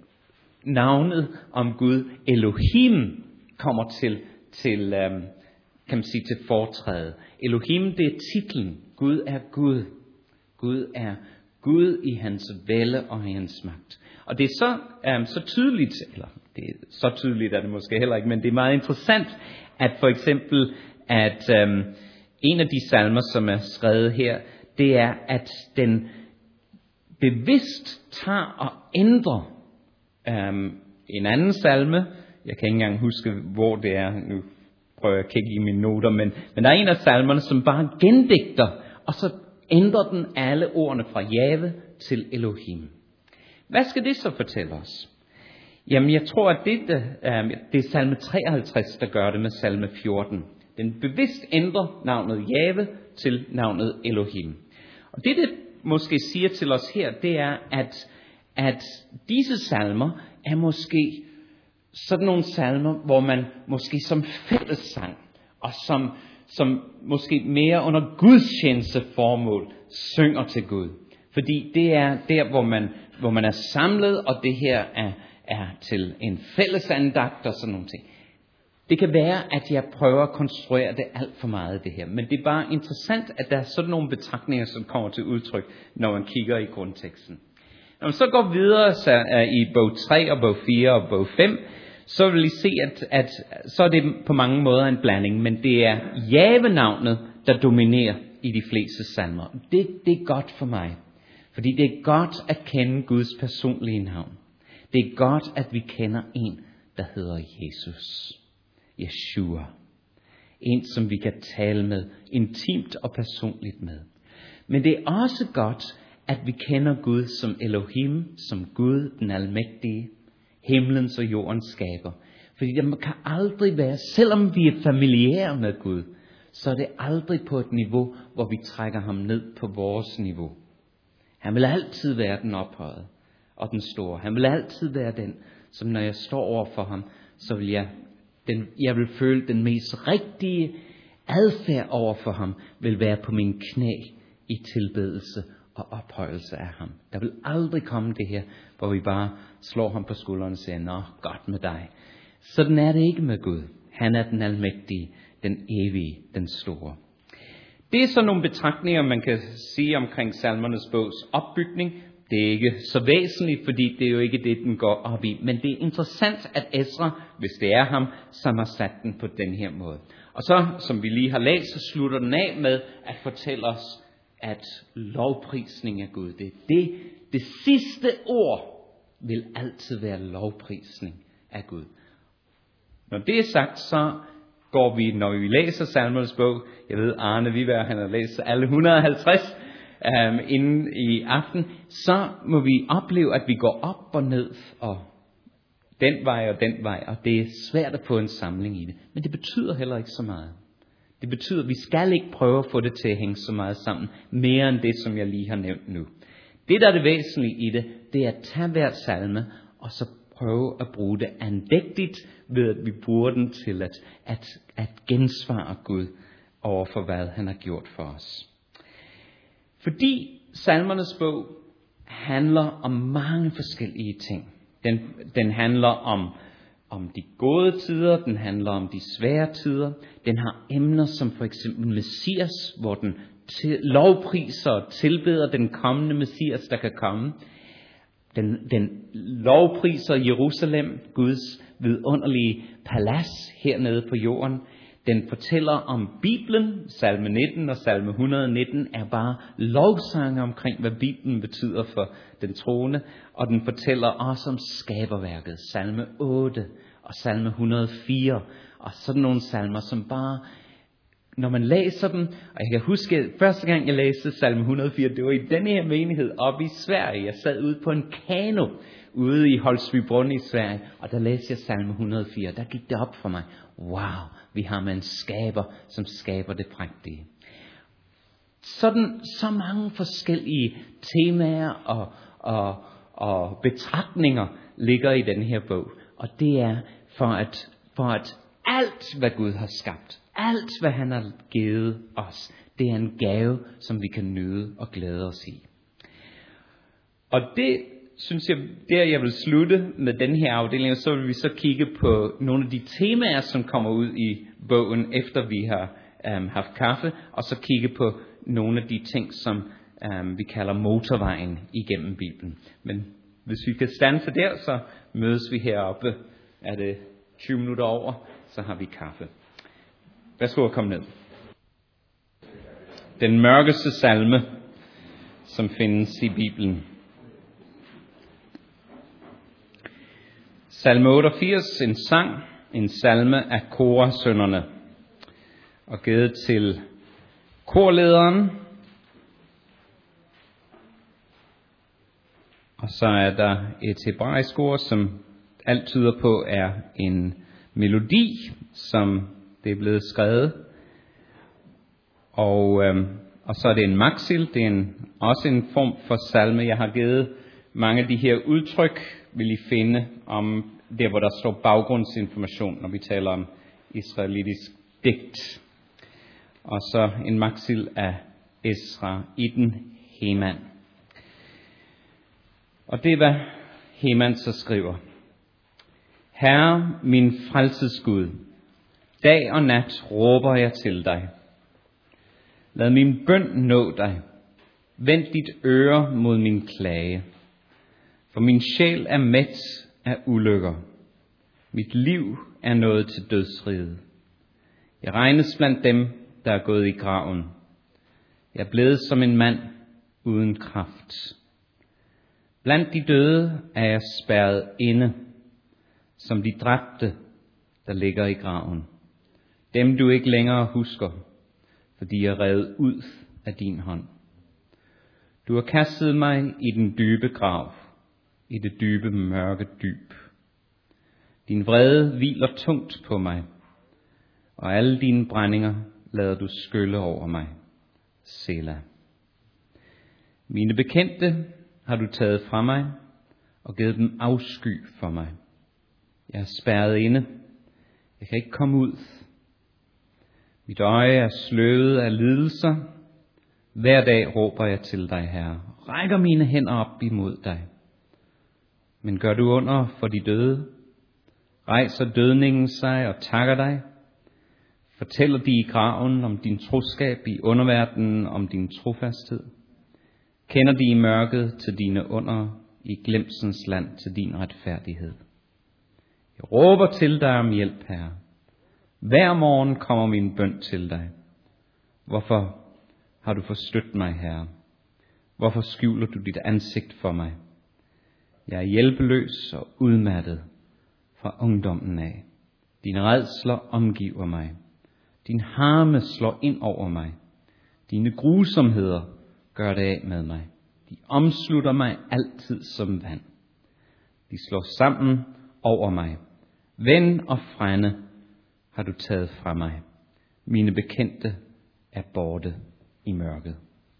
navnet om Gud, Elohim, kommer til til, um, kan man sige, til foretræde. Elohim, det er titlen. Gud er Gud. Gud er Gud i hans vælde og i hans magt. Og det er så, um, så tydeligt, eller det er så tydeligt er det måske heller ikke, men det er meget interessant, at for eksempel, at um, en af de salmer, som er skrevet her, det er, at den bevidst tager og ændrer um, en anden salme. Jeg kan ikke engang huske, hvor det er. Nu prøver jeg at kigge i mine noter. Men, men der er en af salmerne, som bare gendigter. Og så ændrer den alle ordene fra Jahve til Elohim. Hvad skal det så fortælle os? Jamen, jeg tror, at det, øh, det er salme treoghalvtreds, der gør det med salme fjorten. Den bevidst ændrer navnet Jahve til navnet Elohim. Og det, det måske siger til os her, det er, at, at disse salmer er måske sådan nogle salmer, hvor man måske som fællessang, og som, som måske mere under gudstjeneste formål, synger til Gud. Fordi det er der, hvor man, hvor man er samlet, og det her er, er til en fællesandagt og sådan nogle ting. Det kan være, at jeg prøver at konstruere det alt for meget, det her. Men det er bare interessant, at der er sådan nogle betragtninger, som kommer til udtryk, når man kigger i grundteksten. Når man så går videre så, uh, i bog tre og bog fire og bog fem, så vil I se, at, at så er det på mange måder en blanding, men det er Jahve-navnet, der dominerer i de fleste salmer. Det, det er godt for mig, fordi det er godt at kende Guds personlige navn. Det er godt, at vi kender en, der hedder Jesus, Yeshua. En, som vi kan tale med, intimt og personligt med. Men det er også godt, at vi kender Gud som Elohim, som Gud, den almægtige, himlens og jordens skaber. Fordi det kan aldrig være, selvom vi er familiære med Gud, så er det aldrig på et niveau, hvor vi trækker ham ned på vores niveau. Han vil altid være den ophøjede og den store. Han vil altid være den, som når jeg står over for ham, så vil jeg, den, jeg vil føle den mest rigtige adfærd over for ham, vil være på mine knæ i tilbedelse og ophøjelse af ham. Der vil aldrig komme det her, hvor vi bare slår ham på skulderen og siger, nå, godt med dig. Sådan er det ikke med Gud. Han er den almægtige, den evige, den store. Det er så nogle betragtninger, man kan sige omkring salmernes bogs opbygning. Det er ikke så væsentligt, fordi det er jo ikke det, den går op i. Men det er interessant, at Ezra, hvis det er ham, som har sat den på den her måde. Og så, som vi lige har læst, så slutter den af med at fortælle os, at lovprisning af Gud, det er det. Det sidste ord vil altid være lovprisning af Gud. Når det er sagt, så går vi, når vi læser salmernes bog, jeg ved Arne Viberg, han har læst alle et hundrede og halvtreds um, inden i aften, så må vi opleve, at vi går op og ned, og den vej og den vej, og det er svært at få en samling i det. Men det betyder heller ikke så meget. Det betyder, at vi skal ikke prøve at få det til at hænge så meget sammen, mere end det, som jeg lige har nævnt nu. Det, der er det væsentlige i det, det er at tage hver salme, og så prøve at bruge det andægtigt, ved at vi bruger den til at, at, at gensvare Gud over for, hvad han har gjort for os. Fordi salmernes bog handler om mange forskellige ting. Den, den handler om, om de gode tider, den handler om de svære tider. Den har emner som for eksempel Messias, hvor den til, lovpriser og tilbeder den kommende Messias, der kan komme. Den, den lovpriser Jerusalem, Guds vidunderlige palads hernede på jorden. Den fortæller om Bibelen. Salme nitten og salme et hundrede og nitten er bare lovsange omkring, hvad Bibelen betyder for den troende. Og den fortæller også om skaberværket. Salme otte og salme et hundrede og fire. Og sådan nogle salmer, som bare, når man læser dem, og jeg kan huske, at første gang jeg læste salme et hundrede og fire, det var i denne her menighed oppe i Sverige. Jeg sad ude på en kano ude i Holsbybrunn i Sverige, og der læste jeg salme et hundrede og fire. Der gik det op for mig. Wow, vi har med en skaber, som skaber det prægtige. Sådan så mange forskellige temaer og, og, og betragtninger ligger i den her bog. Og det er for at, for at alt, hvad Gud har skabt, alt, hvad han har givet os, det er en gave, som vi kan nyde og glæde os i. Og det synes jeg, der jeg vil slutte med den her afdeling, og så vil vi så kigge på nogle af de temaer, som kommer ud i bogen, efter vi har um, haft kaffe, og så kigge på nogle af de ting, som um, vi kalder motorvejen igennem Bibelen. Men hvis vi kan stanse der, så mødes vi heroppe. Er det tyve minutter over, så har vi kaffe. Værsgo at komme ned. Den mørkeste salme, som findes i Bibelen. Salme otteogfirs, en sang, en salme af Korah-sønnerne, og givet til korlederen. Og så er der et hebraisk ord, som alt tyder på er en melodi, som det er blevet skrevet. Og, øhm, og så er det en maxil, det er en, også en form for salme. Jeg har givet mange af de her udtryk, vil I finde om der, hvor der står baggrundsinformation, når vi taler om israelitisk digt. Og så en maxil af Ezra Iden Heman. Og det er, hvad Heman så skriver. Herre, min frelsesgud, dag og nat råber jeg til dig. Lad min bøn nå dig. Vend dit øre mod min klage. For min sjæl er mæt af ulykker. Mit liv er nået til dødsriget. Jeg regnes blandt dem, der er gået i graven. Jeg er blevet som en mand uden kraft. Blandt de døde er jeg spærret inde, som de dræbte, der ligger i graven. Dem du ikke længere husker, for de er revet ud af din hånd. Du har kastet mig i den dybe grav, i det dybe mørke dyb. Din vrede hviler tungt på mig, og alle dine brændinger lader du skylle over mig. Selah. Mine bekendte har du taget fra mig, og givet dem afsky for mig. Jeg er spærret inde. Jeg kan ikke komme ud. Mit øje er sløvet af lidelser. Hver dag råber jeg til dig, Herre. Rækker mine hænder op imod dig. Men gør du under for de døde? Rejser dødningen sig og takker dig? Fortæller de i graven om din troskab, i underverdenen om din trofasthed? Kender de i mørket til dine under, i glemsens land til din retfærdighed? Jeg råber til dig om hjælp, Herre. Hver morgen kommer min bøn til dig. Hvorfor har du forstødt mig, Herre? Hvorfor skjuler du dit ansigt for mig? Jeg er hjælpeløs og udmattet fra ungdommen af. Dine rædsler omgiver mig. Din harme slår ind over mig. Dine grusomheder gør det af med mig. De omslutter mig altid som vand. De slår sammen over mig. Ven og frænde har du taget fra mig. Mine bekendte er borte i mørket.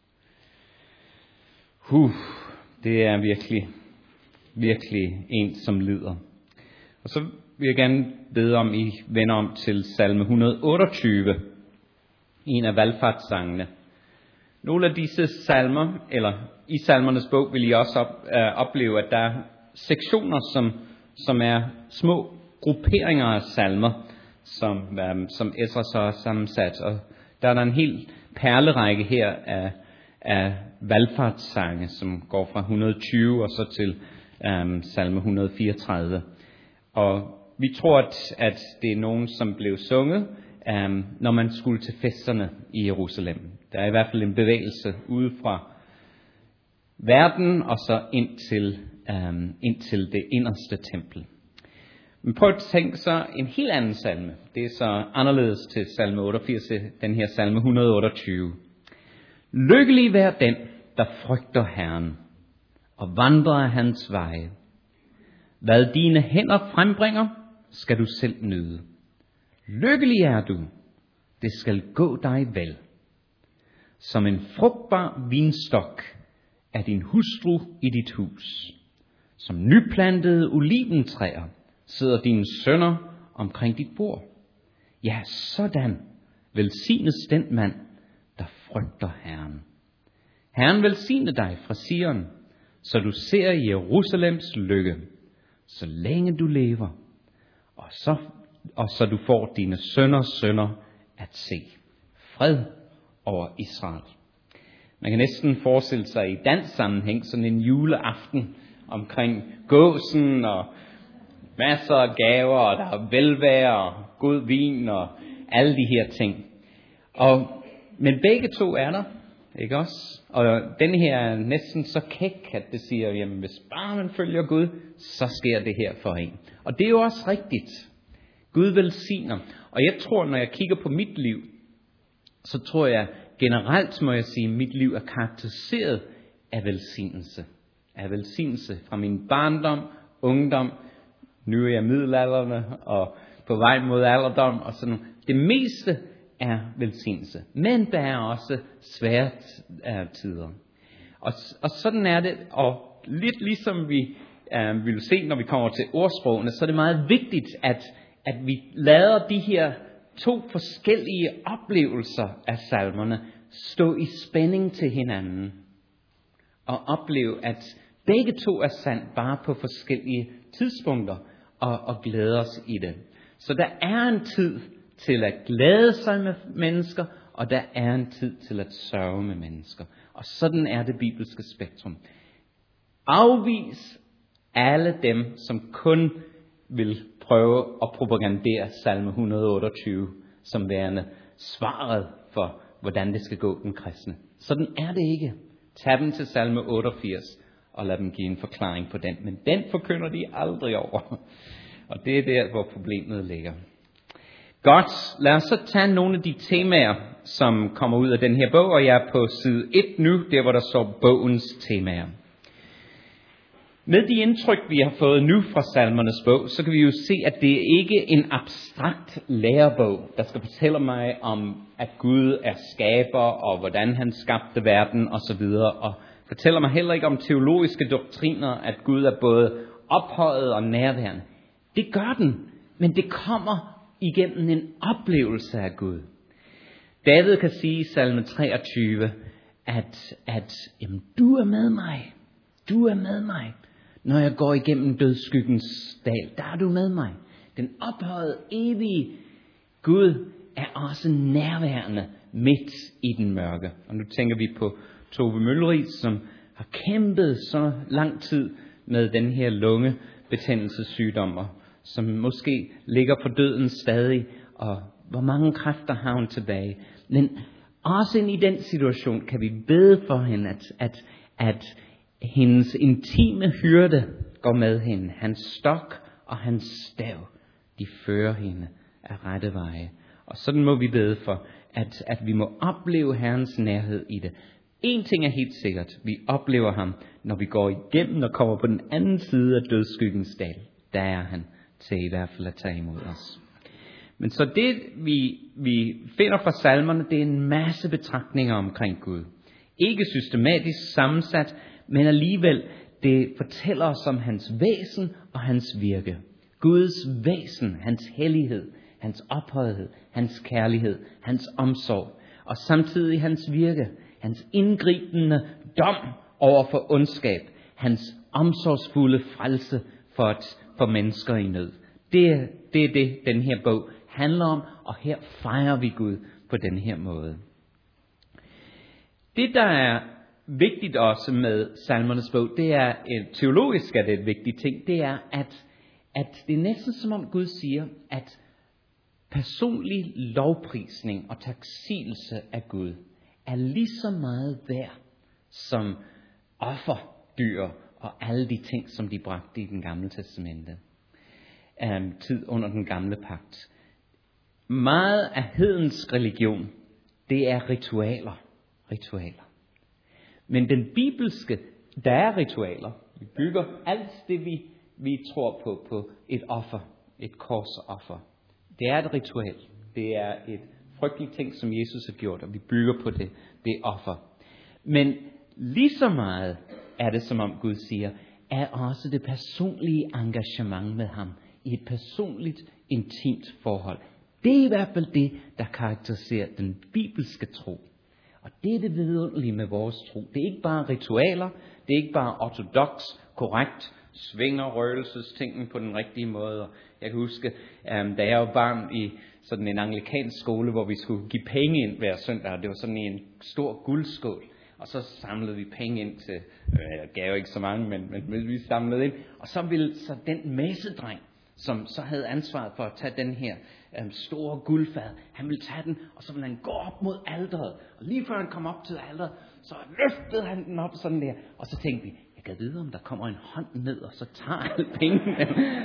Huh, det er virkelig, virkelig en, som lider. Og så vil jeg gerne bede om, I vender om til salme et hundrede og otteogtyve, en af valfartssangene. Nogle af disse salmer, eller i salmernes bog, vil I også op, øh, opleve, at der er sektioner, som, som er små grupperinger af salmer, som, øh, som Esra så har sammensat. Og der er der en hel perlerække her af, af valfartssange, som går fra et hundrede og tyve og så til øh, salme et hundrede og fireogtredive. Og vi tror, at, at det er nogen, som blev sunget, um, når man skulle til festerne i Jerusalem. Der er i hvert fald en bevægelse ude fra verden og så ind til, um, ind til det inderste tempel. Men prøv at tænke så en helt anden salme. Det er så anderledes til salme otteogfirs, den her salme et hundrede og otteogtyve. Lykkelig vær den, der frygter Herren og vandrer af hans veje. Hvad dine hænder frembringer, skal du selv nyde. Lykkelig er du, det skal gå dig vel. Som en frugtbar vinstok er din hustru i dit hus. Som nyplantede oliventræer sidder dine sønner omkring dit bord. Ja, sådan velsignes den mand, der frygter Herren. Herren velsigne dig fra Sion, så du ser Jerusalems lykke, så længe du lever, og så, og så du får dine sønners sønner at se. Fred over Israel. Man kan næsten forestille sig i dansk sammenhæng sådan en juleaften omkring gåsen og masser af gaver, og der er velvære og god vin og alle de her ting. Og, men begge to er der, ikke også? Og den her er næsten så kæk, at det siger, jamen hvis bare man følger Gud, så sker det her for en. Og det er jo også rigtigt. Gud velsigner. Og jeg tror, når jeg kigger på mit liv, så tror jeg generelt, må jeg sige, at mit liv er karakteriseret af velsignelse. Af velsignelse fra min barndom, ungdom, nu er jeg middelaldrende og på vej mod alderdom og sådan noget. Det meste er velsignelse. Men der er også svære tider. Og, og sådan er det, og lidt ligesom vi øh, vil se, når vi kommer til ordsprogene, så er det meget vigtigt, at, at vi lader de her to forskellige oplevelser af salmerne stå i spænding til hinanden. Og opleve, at begge to er sandt, bare på forskellige tidspunkter, og, og glæde os i det. Så der er en tid til at glæde sig med mennesker, og der er en tid til at sørge med mennesker. Og sådan er det bibelske spektrum. Afvis alle dem, som kun vil prøve at propagandere salme et hundrede og otteogtyve som værende svaret for, hvordan det skal gå den kristne. Sådan er det ikke. Tag dem til salme otteogfirs og lad dem give en forklaring på den. Men den forkynder de aldrig over. Og det er der, hvor problemet ligger. Godt, lad os så tage nogle af de temaer, som kommer ud af den her bog, og jeg er på side et nu, der hvor der står bogens temaer. Med de indtryk, vi har fået nu fra salmernes bog, så kan vi jo se, at det er ikke en abstrakt lærebog, der skal fortælle mig om, at Gud er skaber, og hvordan han skabte verden osv., og fortæller mig heller ikke om teologiske doktriner, at Gud er både ophøjet og nærværende. Det gør den, men det kommer igennem en oplevelse af Gud. David kan sige i salme treogtyve, at, at jamen, du er med mig. Du er med mig. Når jeg går igennem dødsskyggens dal, der er du med mig. Den ophøjede, evige Gud er også nærværende midt i den mørke. Og nu tænker vi på Tove Mølleris, som har kæmpet så lang tid med den her lungebetændelsessygdom, og som måske ligger for døden stadig, og hvor mange kræfter har hun tilbage. Men også ind i den situation kan vi bede for hende, at, at, at hendes intime hyrde går med hende. Hans stok og hans stav, de fører hende af rette veje. Og sådan må vi bede for, at, at vi må opleve Herrens nærhed i det. En ting er helt sikkert, vi oplever ham, når vi går igennem og kommer på den anden side af dødsskyggens dal. Der er han til i hvert fald at tage imod os. Men så det, vi, vi finder fra salmerne, det er en masse betragtninger omkring Gud. Ikke systematisk sammensat, men alligevel, det fortæller os om hans væsen og hans virke. Guds væsen, hans hellighed, hans ophøjethed, hans kærlighed, hans omsorg, og samtidig hans virke, hans indgribende dom over for ondskab, hans omsorgsfulde frelse for, et, for mennesker i nød. Det, det er det, den her bog handler om, og her fejrer vi Gud på den her måde. Det, der er vigtigt også med salmernes bog, det er, teologisk er det et vigtigt ting, det er, at, at det er næsten som om Gud siger, at personlig lovprisning og taksigelse af Gud er lige så meget værd som offerdyr og alle de ting, som de bragte i den gamle testamente. Um, tid under den gamle pagt. Meget af hedens religion, det er ritualer. Ritualer. Men den bibelske, der er ritualer. Vi bygger alt det, vi, vi tror på, på et offer, et korsoffer. Det er et ritual. Det er et frygteligt ting, som Jesus har gjort, og vi bygger på det, det offer. Men lige så meget er det, som om Gud siger, er også det personlige engagement med ham i et personligt, intimt forhold. Det er i hvert fald det, der karakteriserer den bibelske tro. Og det er det vidunderlige med vores tro. Det er ikke bare ritualer, det er ikke bare ortodoks, korrekt, svinger røgelsestingen på den rigtige måde. Jeg kan huske, um, da jeg var barn i sådan en anglikansk skole, hvor vi skulle give penge ind hver søndag, det var sådan en stor guldskål. Og så samlede vi penge ind til, øh, jeg gav ikke så mange, men, men vi samlede ind. Og så ville så den messedreng, som så havde ansvaret for at tage den her um, store guldfad, han ville tage den, og så ville han gå op mod alteret. Og lige før han kom op til alteret, så løftede han den op sådan der. Og så tænkte vi, jeg kan vide, om der kommer en hånd ned, og så tager alle pengene.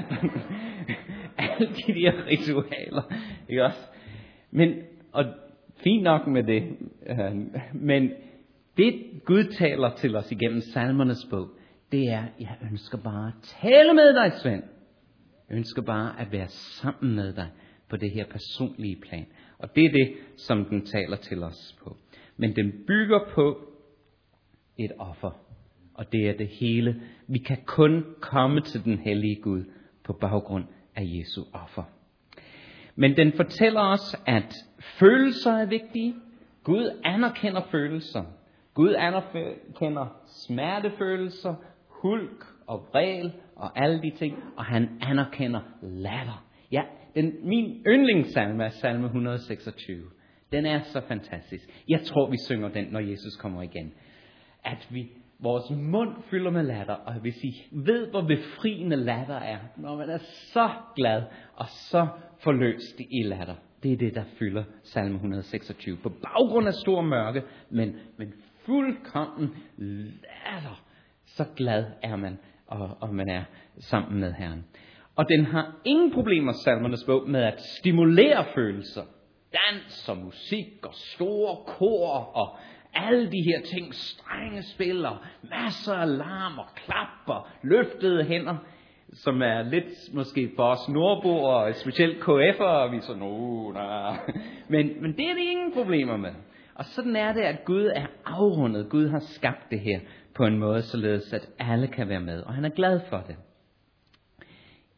Alle de der ritualer, ikke også? Men, og fint nok med det, øh, men det Gud taler til os igennem salmernes bog, det er, jeg ønsker bare at tale med dig, Svend. Jeg ønsker bare at være sammen med dig på det her personlige plan. Og det er det, som den taler til os på. Men den bygger på et offer. Og det er det hele. Vi kan kun komme til den hellige Gud på baggrund af Jesu offer. Men den fortæller os, at følelser er vigtige. Gud anerkender følelser. Gud anerkender smertefølelser, hulk og vrel og alle de ting. Og han anerkender latter. Ja, den, min yndlingssalme er salme et hundrede og seksogtyve. Den er så fantastisk. Jeg tror, vi synger den, når Jesus kommer igen. At vi, vores mund fylder med latter, og hvis I ved, hvor befriende latter er, når man er så glad og så forløst i latter. Det er det, der fylder salme et hundrede og seksogtyve. På baggrund af stor mørke, men, men fuldkommen latter. Så glad er man, og, og man er sammen med Herren. Og den har ingen problemer, salmernes bog, med at stimulere følelser. Dans og musik og store kor og alle de her ting, strenge spil og masser af larm og klap og løftede hænder, som er lidt måske for os nordboer og specielt K F'ere, og vi er sådan, oh, nah. men, men det er det ingen problemer med. Og sådan er det, at Gud er afrundet. Gud har skabt det her på en måde, således at alle kan være med, og han er glad for det.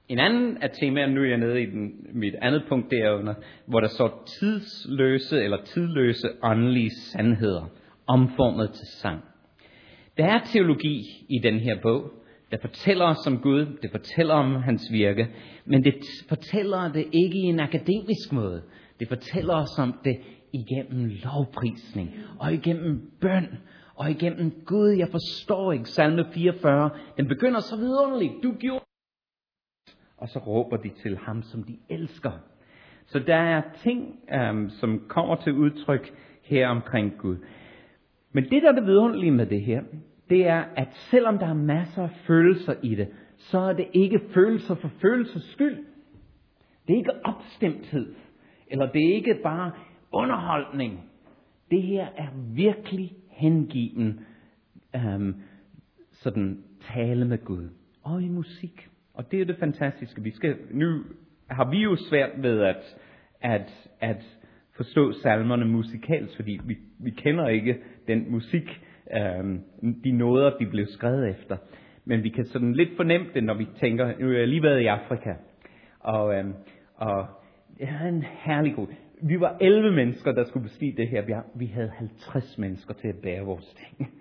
En anden af temaerne, nu er jeg nede i den, mit andet punkt derunder, hvor der står tidsløse eller tidløse åndelige sandheder, omformet til sang. Der er teologi i den her bog, der fortæller os om Gud, det fortæller om hans virke, men det fortæller det ikke i en akademisk måde. Det fortæller os om det igennem lovprisning, og igennem bøn, og igennem Gud, jeg forstår ikke, salme fireogfyrre, den begynder så vidunderligt, du gjorde, og så råber de til ham, som de elsker. Så der er ting, um, som kommer til udtryk her omkring Gud. Men det, der er det vidunderlige med det her, det er, at selvom der er masser af følelser i det, så er det ikke følelser for følelsers skyld. Det er ikke opstemthed, eller det er ikke bare underholdning. Det her er virkelig hengiven um, sådan tale med Gud. Og i musik. Og det er det fantastiske. Vi skal, nu har vi jo svært ved at, at, at forstå salmerne musikalsk, fordi vi, vi kender ikke den musik, um, de noder, de blev skrevet efter. Men vi kan sådan lidt fornemme det, når vi tænker, nu har jeg lige været i Afrika, og, um, og det er en herlig god. Vi var elleve mennesker, der skulle bestige det her. Vi, har, vi havde halvtreds mennesker til at bære vores ting.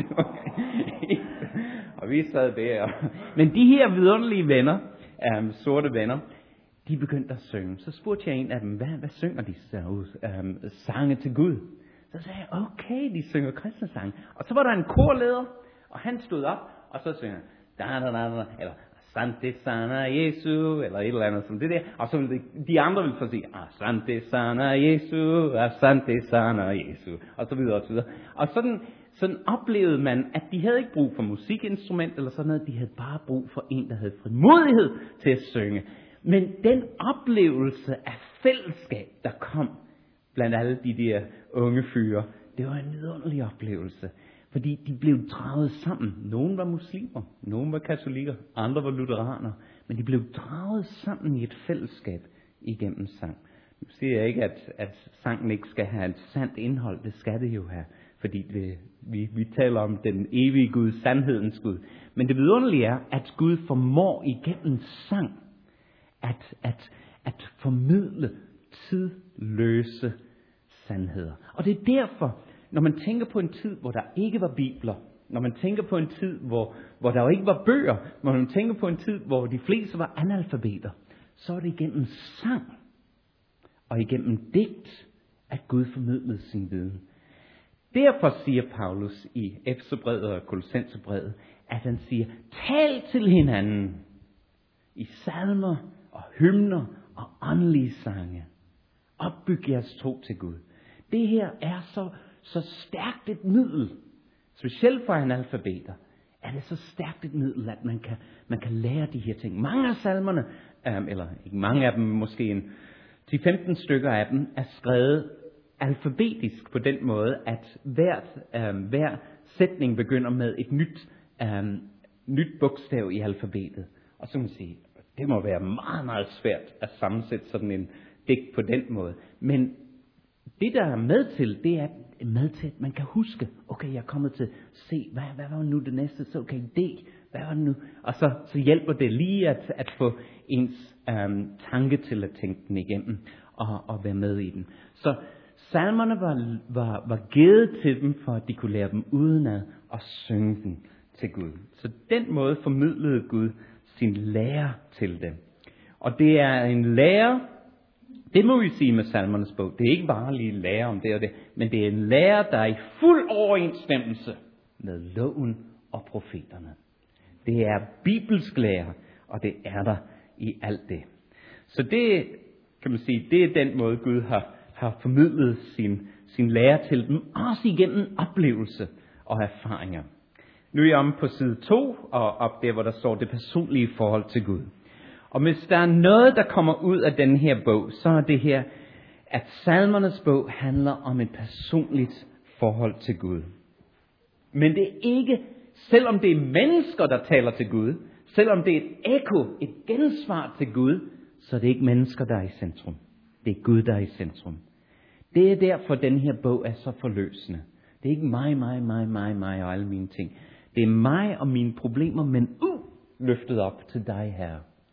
Og vi sad der. Men de her vidunderlige venner, um, sorte venner, de begyndte at synge. Så spurgte jeg en af dem, hvad, hvad synger de så? Um, sange til Gud. Så sagde jeg, okay, de synger kristne sange. Og så var der en korleder, og han stod op, og så synger da da da da, eller Sante sana Jesu, eller et eller andet som det der. Og så ville de, de andre ville så sige, Sante sana Jesu, Sante sana Jesu, og så videre og så videre. Og sådan, sådan oplevede man, at de havde ikke brug for musikinstrument eller sådan noget, de havde bare brug for en, der havde frimodighed til at synge. Men den oplevelse af fællesskab, der kom blandt alle de der unge fyre, det var en vidunderlig oplevelse. Fordi de blev draget sammen. Nogle var muslimer, nogle var katolikker, andre var lutheraner. Men de blev draget sammen i et fællesskab igennem sang. Nu siger jeg ikke, at, at sangen ikke skal have et sandt indhold. Det skal det jo have. Fordi det, vi, vi taler om den evige Gud, sandhedens Gud. Men det vidunderlige er, at Gud formår igennem sang at, at, at formidle tidløse sandheder. Og det er derfor, når man tænker på en tid, hvor der ikke var bibler, når man tænker på en tid, hvor, hvor der jo ikke var bøger, når man tænker på en tid, hvor de fleste var analfabeter, så er det igennem sang og igennem digt, at Gud formidlede sin viden. Derfor siger Paulus i Efeserbrevet og Kolossenserbrevet, at han siger, tal til hinanden i salmer og hymner og åndelige sange. Opbyg jeres tro til Gud. Det her er så Så stærkt et middel, specielt for analfabeter, er det så stærkt et middel, at man kan, man kan lære de her ting. Mange af salmerne, um, eller ikke mange af dem, måske en ti til femten stykker af dem, er skrevet alfabetisk på den måde, at hvert, um, hver sætning begynder med et nyt, um, nyt bogstav i alfabetet. Og så kan man sige, det må være meget, meget svært at sammensætte sådan en digt på den måde. Men det, der er med til, det er med til, at man kan huske, okay, jeg er kommet til C, hvad, hvad var nu det næste, så okay, D, hvad var det nu? Og så, så hjælper det lige at, at få ens um, tanke til at tænke den igennem, og, og være med i den. Så salmerne var, var, var givet til dem, for at de kunne lære dem udenad og synge den til Gud. Så den måde formidlede Gud sin lære til dem. Og det er en lære, det må vi sige med salmernes bog. Det er ikke bare lige lære om det og det, men det er en lære, der er i fuld overensstemmelse med loven og profeterne. Det er bibelsk lære, og det er der i alt det. Så det, kan man sige, det er den måde, Gud har, har formidlet sin, sin lære til dem, også igennem oplevelse og erfaringer. Nu er jeg omme på side to, og op der, hvor der står det personlige forhold til Gud. Og hvis der er noget, der kommer ud af den her bog, så er det her, at salmernes bog handler om et personligt forhold til Gud. Men det er ikke, selvom det er mennesker, der taler til Gud, selvom det er et ekko, et gensvar til Gud, så er det ikke mennesker, der er i centrum. Det er Gud, der er i centrum. Det er derfor, den her bog er så forløsende. Det er ikke mig, mig, mig, mig, mig og alle mine ting. Det er mig og mine problemer, men uh, løftet op til dig, Herre.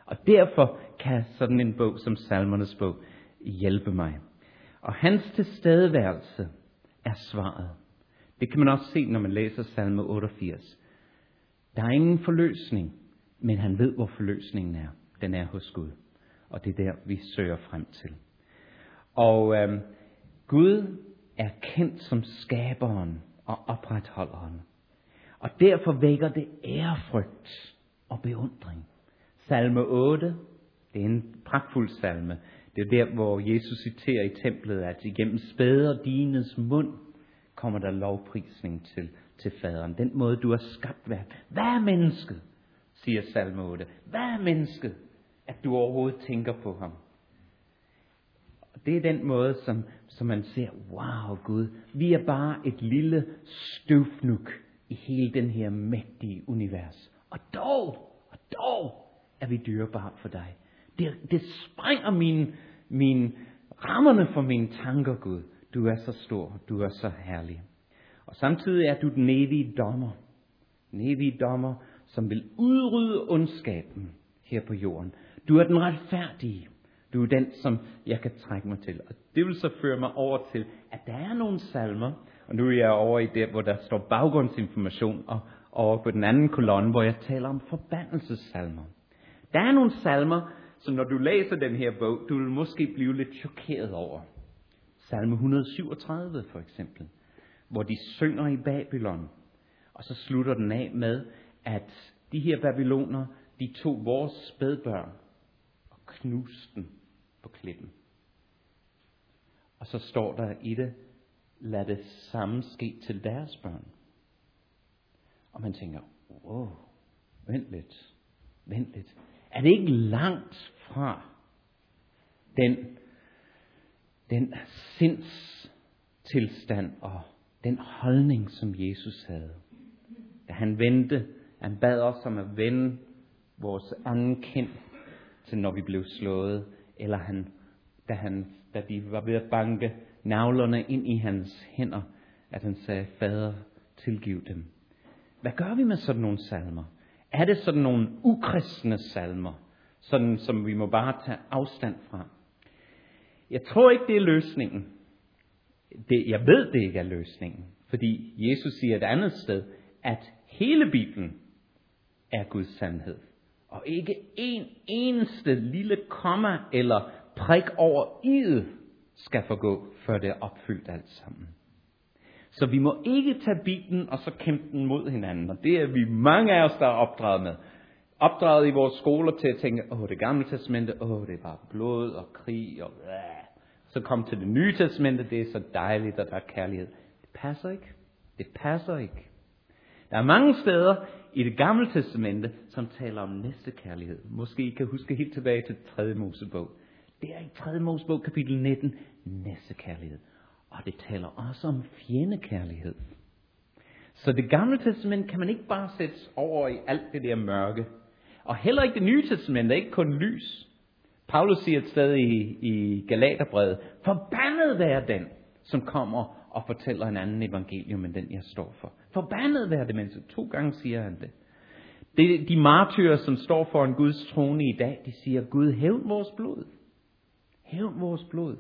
Og derfor kan sådan en bog som Salmernes bog hjælpe mig. Og hans tilstedeværelse er svaret. Det kan man også se, når man læser salme otteogfirs. Der er ingen forløsning, men han ved, hvor forløsningen er. Den er hos Gud. Og det er der, vi søger frem til. Og øh, Gud er kendt som skaberen og opretholderen. Og derfor vækker det ærefrygt og beundring. Salme otte, det er en pragtfuld salme. Det er der, hvor Jesus citerer i templet, at igennem spæder dines mund kommer der lovprisning til, til faderen. Den måde, du har skabt verden. Hvad er mennesket, siger salme otte. Hvad er mennesket, at du overhovedet tænker på ham? Det er den måde, som, som man ser, wow Gud, vi er bare et lille støvfnug i hele den her mægtige univers. Og dog, og dog er vi dyrebare for dig. Det, det sprænger mine, mine, rammerne for mine tanker, Gud. Du er så stor, du er så herlig. Og samtidig er du den evige dommer. Den evige dommer, som vil udrydde ondskaben her på jorden. Du er den retfærdige. Du er den, som jeg kan trække mig til. Og det vil så føre mig over til, at der er nogle salmer, og nu er jeg over i det, hvor der står baggrundsinformation, og over på den anden kolonne, hvor jeg taler om forbandelsessalmer. Der er nogle salmer, som når du læser den her bog, du vil måske blive lidt chokeret over. Salme et hundrede og syvogtredive for eksempel, hvor de synger i Babylon. Og så slutter den af med, at de her babyloner, de tog vores spædbørn og knuste dem på klippen. Og så står der i det, lad det samme ske til deres børn. Og man tænker, wow, vent lidt, vent lidt. Er det ikke langt fra den, den sindstilstand og den holdning, som Jesus havde? Da han vendte, han bad os om at vende vores anden kind til når vi blev slået, eller han, da, han, da de var ved at banke navlerne ind i hans hænder, at han sagde, Fader, tilgiv dem. Hvad gør vi med sådan nogle salmer? Er det sådan nogle ukristne salmer, sådan som vi må bare tage afstand fra? Jeg tror ikke, det er løsningen. Det, jeg ved, det ikke er løsningen. Fordi Jesus siger et andet sted, at hele Bibelen er Guds sandhed. Og ikke en eneste lille komma eller prik over i'et skal forgå, før det er opfyldt alt sammen. Så vi må ikke tage Bibelen og så kæmpe den mod hinanden. Og det er vi mange af os, der er opdraget med. Opdraget i vores skoler til at tænke, åh, det gamle testamente, åh, det er bare blod og krig og blæh. Så kom til det nye testamente, det er så dejligt, og der er kærlighed. Det passer ikke. Det passer ikke. Der er mange steder i det gamle testamente, som taler om næstekærlighed. Måske I kan huske helt tilbage til tredje Mosebog. Det er i tredje Mosebog kapitel nitten, næstekærlighed. Og det taler også om fjendekærlighed. Så det gamle testament kan man ikke bare sætte over i alt det der mørke. Og heller ikke det nye testament er ikke kun lys. Paulus siger et sted i, i Galaterbrevet, forbandet være den, som kommer og fortæller en anden evangelium end den, jeg står for. Forbandet være det, men to gange siger han det. det. De martyrer, som står for en Guds trone i dag, de siger, Gud, hævn vores blod. Hævn vores blod.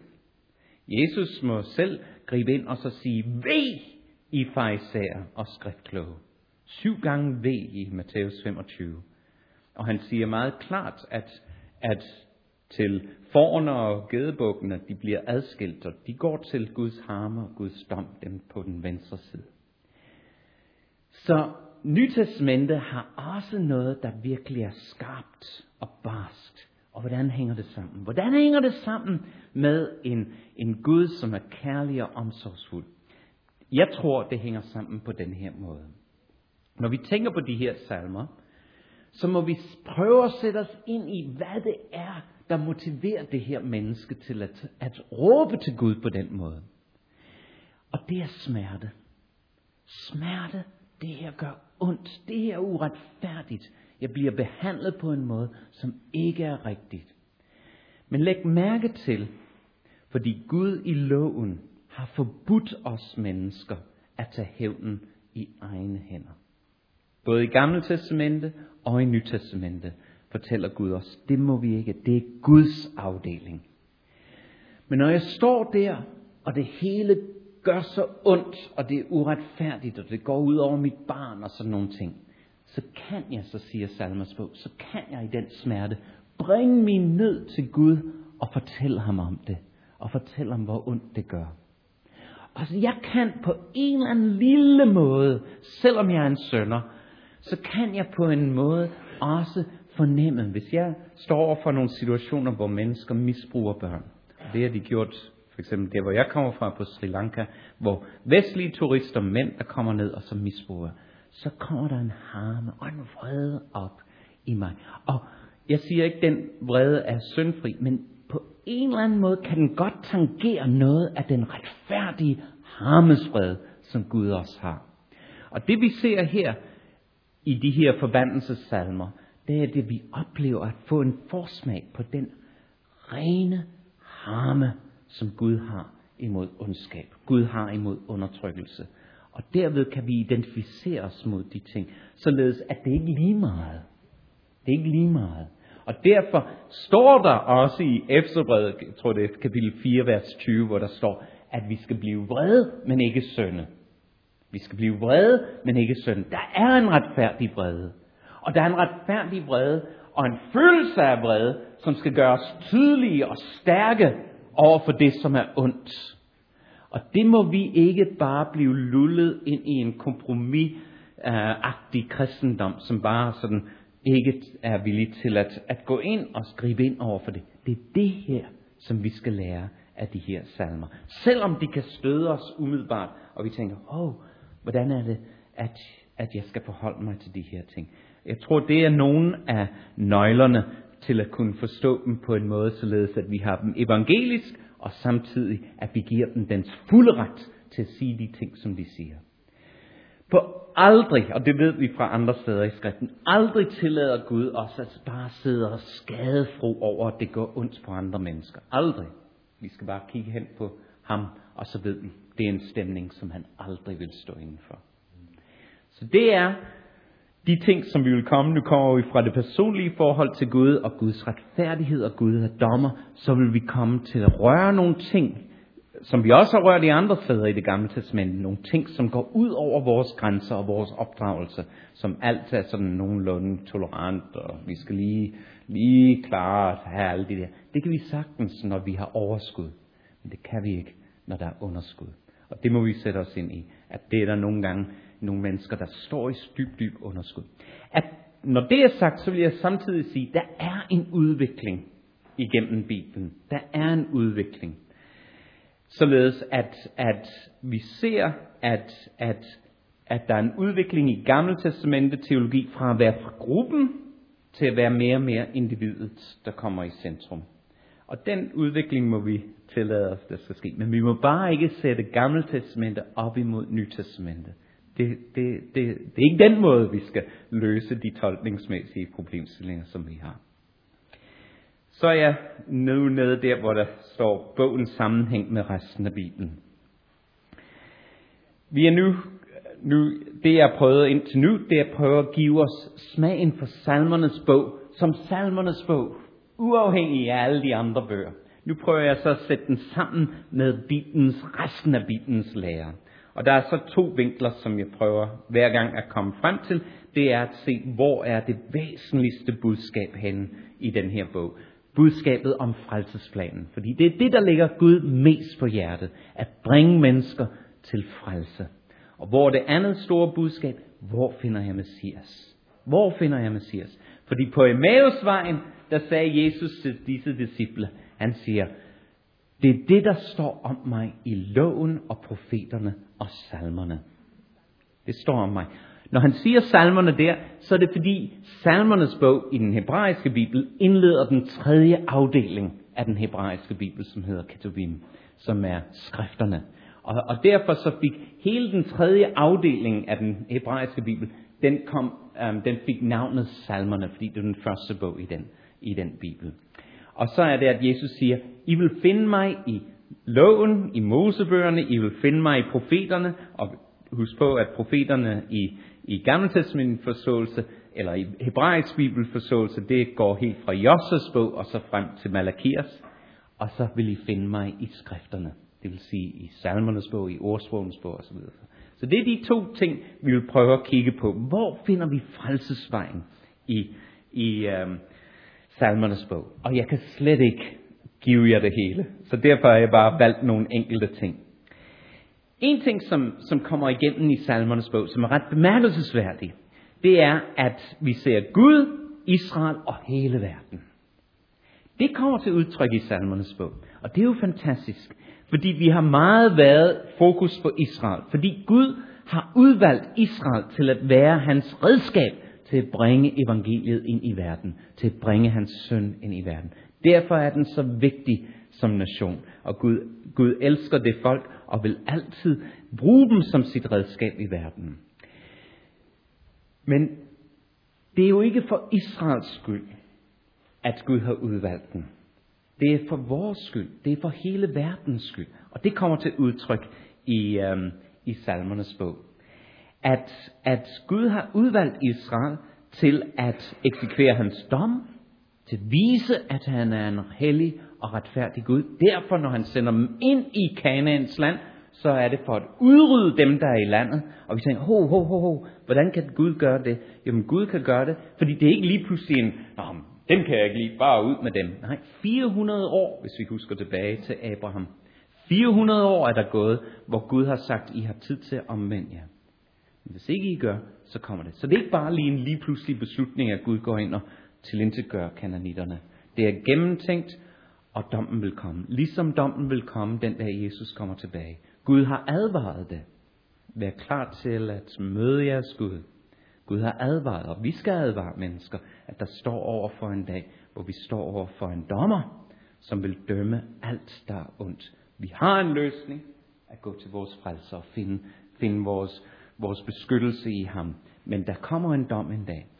Jesus må selv gribe ind og så sige, ve I farisæer og skriftkloge. Syv gange ve i Matthæus femogtyve. Og han siger meget klart, at, at til fårene og gedebukkene, de bliver adskilt, og de går til Guds harme og Guds dom, dem på den venstre side. Så Nytestamentet har også noget, der virkelig er skarpt og barskt. Og hvordan hænger det sammen? Hvordan hænger det sammen med en, en Gud, som er kærlig og omsorgsfuld? Jeg tror, det hænger sammen på den her måde. Når vi tænker på de her salmer, så må vi prøve at sætte os ind i, hvad det er, der motiverer det her menneske til at, at råbe til Gud på den måde. Og det er smerte. Smerte, det her gør ondt. Det her er uretfærdigt. Jeg bliver behandlet på en måde, som ikke er rigtigt. Men læg mærke til, fordi Gud i loven har forbudt os mennesker at tage hævnen i egne hænder. Både i Gamle Testamente og i Nyt Testamente. fortæller Gud os. Det må vi ikke. Det er Guds afdeling. Men når jeg står der, og det hele gør så ondt, og det er uretfærdigt, og det går ud over mit barn og sådan nogle ting, så kan jeg, så siger Salmers bog, så kan jeg i den smerte bringe min nød til Gud og fortælle ham om det. Og fortælle ham, hvor ondt det gør. Altså jeg kan på en eller anden lille måde, selvom jeg er en synder, så kan jeg på en måde også fornemme, hvis jeg står over for nogle situationer, hvor mennesker misbruger børn. Det har de gjort, for eksempel der, hvor jeg kommer fra på Sri Lanka, hvor vestlige turister, mænd, der kommer ned og så misbruger, så kommer der en harme og en vrede op i mig. Og jeg siger ikke, at den vrede er syndfri, men på en eller anden måde kan den godt tangere noget af den retfærdige harmesvrede, som Gud også har. Og det vi ser her i de her forbandelsesalmer, det er det, vi oplever at få en forsmag på den rene harme, som Gud har imod ondskab. Gud har imod undertrykkelse. Og derved kan vi identificere os mod de ting, således at det ikke er lige meget. Det er ikke lige meget. Og derfor står der også i Efeserbrevet, jeg tror det er kapitel fire, vers tyve, hvor der står, at vi skal blive vrede, men ikke synde. Vi skal blive vrede, men ikke synde. Der er en retfærdig vrede. Og der er en retfærdig vrede, og en følelse af vrede, som skal gøre os tydelige og stærke over for det, som er ondt. Og det må vi ikke bare blive lullet ind i en kompromis-agtig kristendom, som bare sådan ikke er villig til at, at gå ind og skrive ind over for det. Det er det her, som vi skal lære af de her salmer. Selvom de kan støde os umiddelbart, og vi tænker, åh, oh, hvordan er det, at, at jeg skal forholde mig til de her ting. Jeg tror, det er nogle af nøglerne til at kunne forstå dem på en måde, således at vi har dem evangelisk, og samtidig at vi giver dem dens fulde ret til at sige de ting, som de siger. På aldrig, og det ved vi fra andre steder i skriften, aldrig tillader Gud os at bare sidde og skadefro over, at det går ondt på andre mennesker. Aldrig. Vi skal bare kigge hen på ham, og så ved vi, det er en stemning, som han aldrig vil stå indenfor. Så det er de ting, som vi vil komme. Nu kommer vi fra det personlige forhold til Gud, og Guds retfærdighed, og Gud er dommer. Så vil vi komme til at røre nogle ting, som vi også har rørt i andre steder i det gamle testamente. Nogle ting, som går ud over vores grænser og vores opdragelse, som alt er sådan nogenlunde tolerant, og vi skal lige, lige klare at have alle det der. Det kan vi sagtens, når vi har overskud. Men det kan vi ikke, når der er underskud. Og det må vi sætte os ind i, at det er der nogle gange nogle mennesker, der står i dyb, dyb underskud. At når det er sagt, så vil jeg samtidig sige, at der er en udvikling igennem Bibelen. Der er en udvikling. Således at, at vi ser, at, at, at der er en udvikling i Gamle Testamente teologi fra at være fra gruppen til at være mere og mere individet, der kommer i centrum. Og den udvikling må vi tillade os, der skal ske. Men vi må bare ikke sætte Gamle Testamente op imod Nye Testamente. Det, det, det, det er ikke den måde, vi skal løse de tolkningsmæssige problemstillinger, som vi har. Så er jeg nu nede der, hvor der står bogens sammenhæng med resten af Bibelen. Vi er nu, nu det jeg har prøvet indtil nu, det er at prøve at give os smagen for salmernes bog, som salmernes bog, uafhængig af alle de andre bøger. Nu prøver jeg så at sætte den sammen med Bibelens, resten af Bibelens lære. Og der er så to vinkler, som jeg prøver hver gang at komme frem til. Det er at se, hvor er det væsentligste budskab henne i den her bog. Budskabet om frelsesplanen. Fordi det er det, der ligger Gud mest på hjertet. At bringe mennesker til frelse. Og hvor er det andet store budskab? Hvor finder jeg Messias? Hvor finder jeg Messias? Fordi på Emmausvejen, der sagde Jesus til disse disciple, han siger, det er det, der står om mig i loven og profeterne og salmerne. Det står om mig. Når han siger salmerne der, så er det fordi salmernes bog i den hebraiske bibel indleder den tredje afdeling af den hebraiske bibel, som hedder Ketuvim, som er skrifterne. Og, og derfor så fik hele den tredje afdeling af den hebraiske bibel, den, kom, um, den fik navnet salmerne, fordi det er den første bog i den, i den bibel. Og så er det, at Jesus siger, I vil finde mig i loven, i Mosebøgerne, I vil finde mig i profeterne, og husk på, at profeterne i, i Gammeltestamentet forståelse, eller i hebraisk bibelforståelse, det går helt fra Josses bog og så frem til Malakias. Og så vil I finde mig i skrifterne. Det vil sige i salmernes bog, i ordsprogenes bog osv. Så det er de to ting, vi vil prøve at kigge på. Hvor finder vi frelsesvejen i, i øhm, salmernes bog? Og jeg kan slet ikke give jer det hele. Så derfor har jeg bare valgt nogle enkelte ting. En ting, som, som kommer igennem i salmernes bog, som er ret bemærkelsesværdig, det er, at vi ser Gud, Israel og hele verden. Det kommer til udtryk i salmernes bog. Og det er jo fantastisk, fordi vi har meget været fokus på Israel. Fordi Gud har udvalgt Israel til at være hans redskab til at bringe evangeliet ind i verden. Til at bringe hans søn ind i verden. Derfor er den så vigtig som nation. Og Gud, Gud elsker det folk og vil altid bruge dem som sit redskab i verden. Men det er jo ikke for Israels skyld, at Gud har udvalgt den. Det er for vores skyld. Det er for hele verdens skyld. Og det kommer til udtryk i, øhm, i salmernes bog. At, at Gud har udvalgt Israel til at eksekvere hans dom, til at vise, at han er en hellig og retfærdig Gud. Derfor, når han sender dem ind i Kanaans land, så er det for at udrydde dem, der er i landet. Og vi tænker, ho, ho, ho, ho, hvordan kan Gud gøre det? Jamen, Gud kan gøre det, fordi det er ikke lige pludselig en, nå, dem kan jeg ikke lide, bare ud med dem. Nej, fire hundrede år, hvis vi husker tilbage til Abraham. fire hundrede år er der gået, hvor Gud har sagt, I har tid til at omvende jer. Men hvis ikke I gør, så kommer det. Så det er ikke bare lige en lige pludselig beslutning, at Gud går ind og tilintetgør kananitterne. Det er gennemtænkt, og dommen vil komme. Ligesom dommen vil komme, den dag Jesus kommer tilbage. Gud har advaret det. Vær klar til at møde jeres Gud. Gud har advaret, og vi skal advare mennesker, at der står over for en dag, hvor vi står over for en dommer, som vil dømme alt, der er ondt. Vi har en løsning at gå til vores frelser og finde, finde vores, vores beskyttelse i ham. Men der kommer en dom en dag.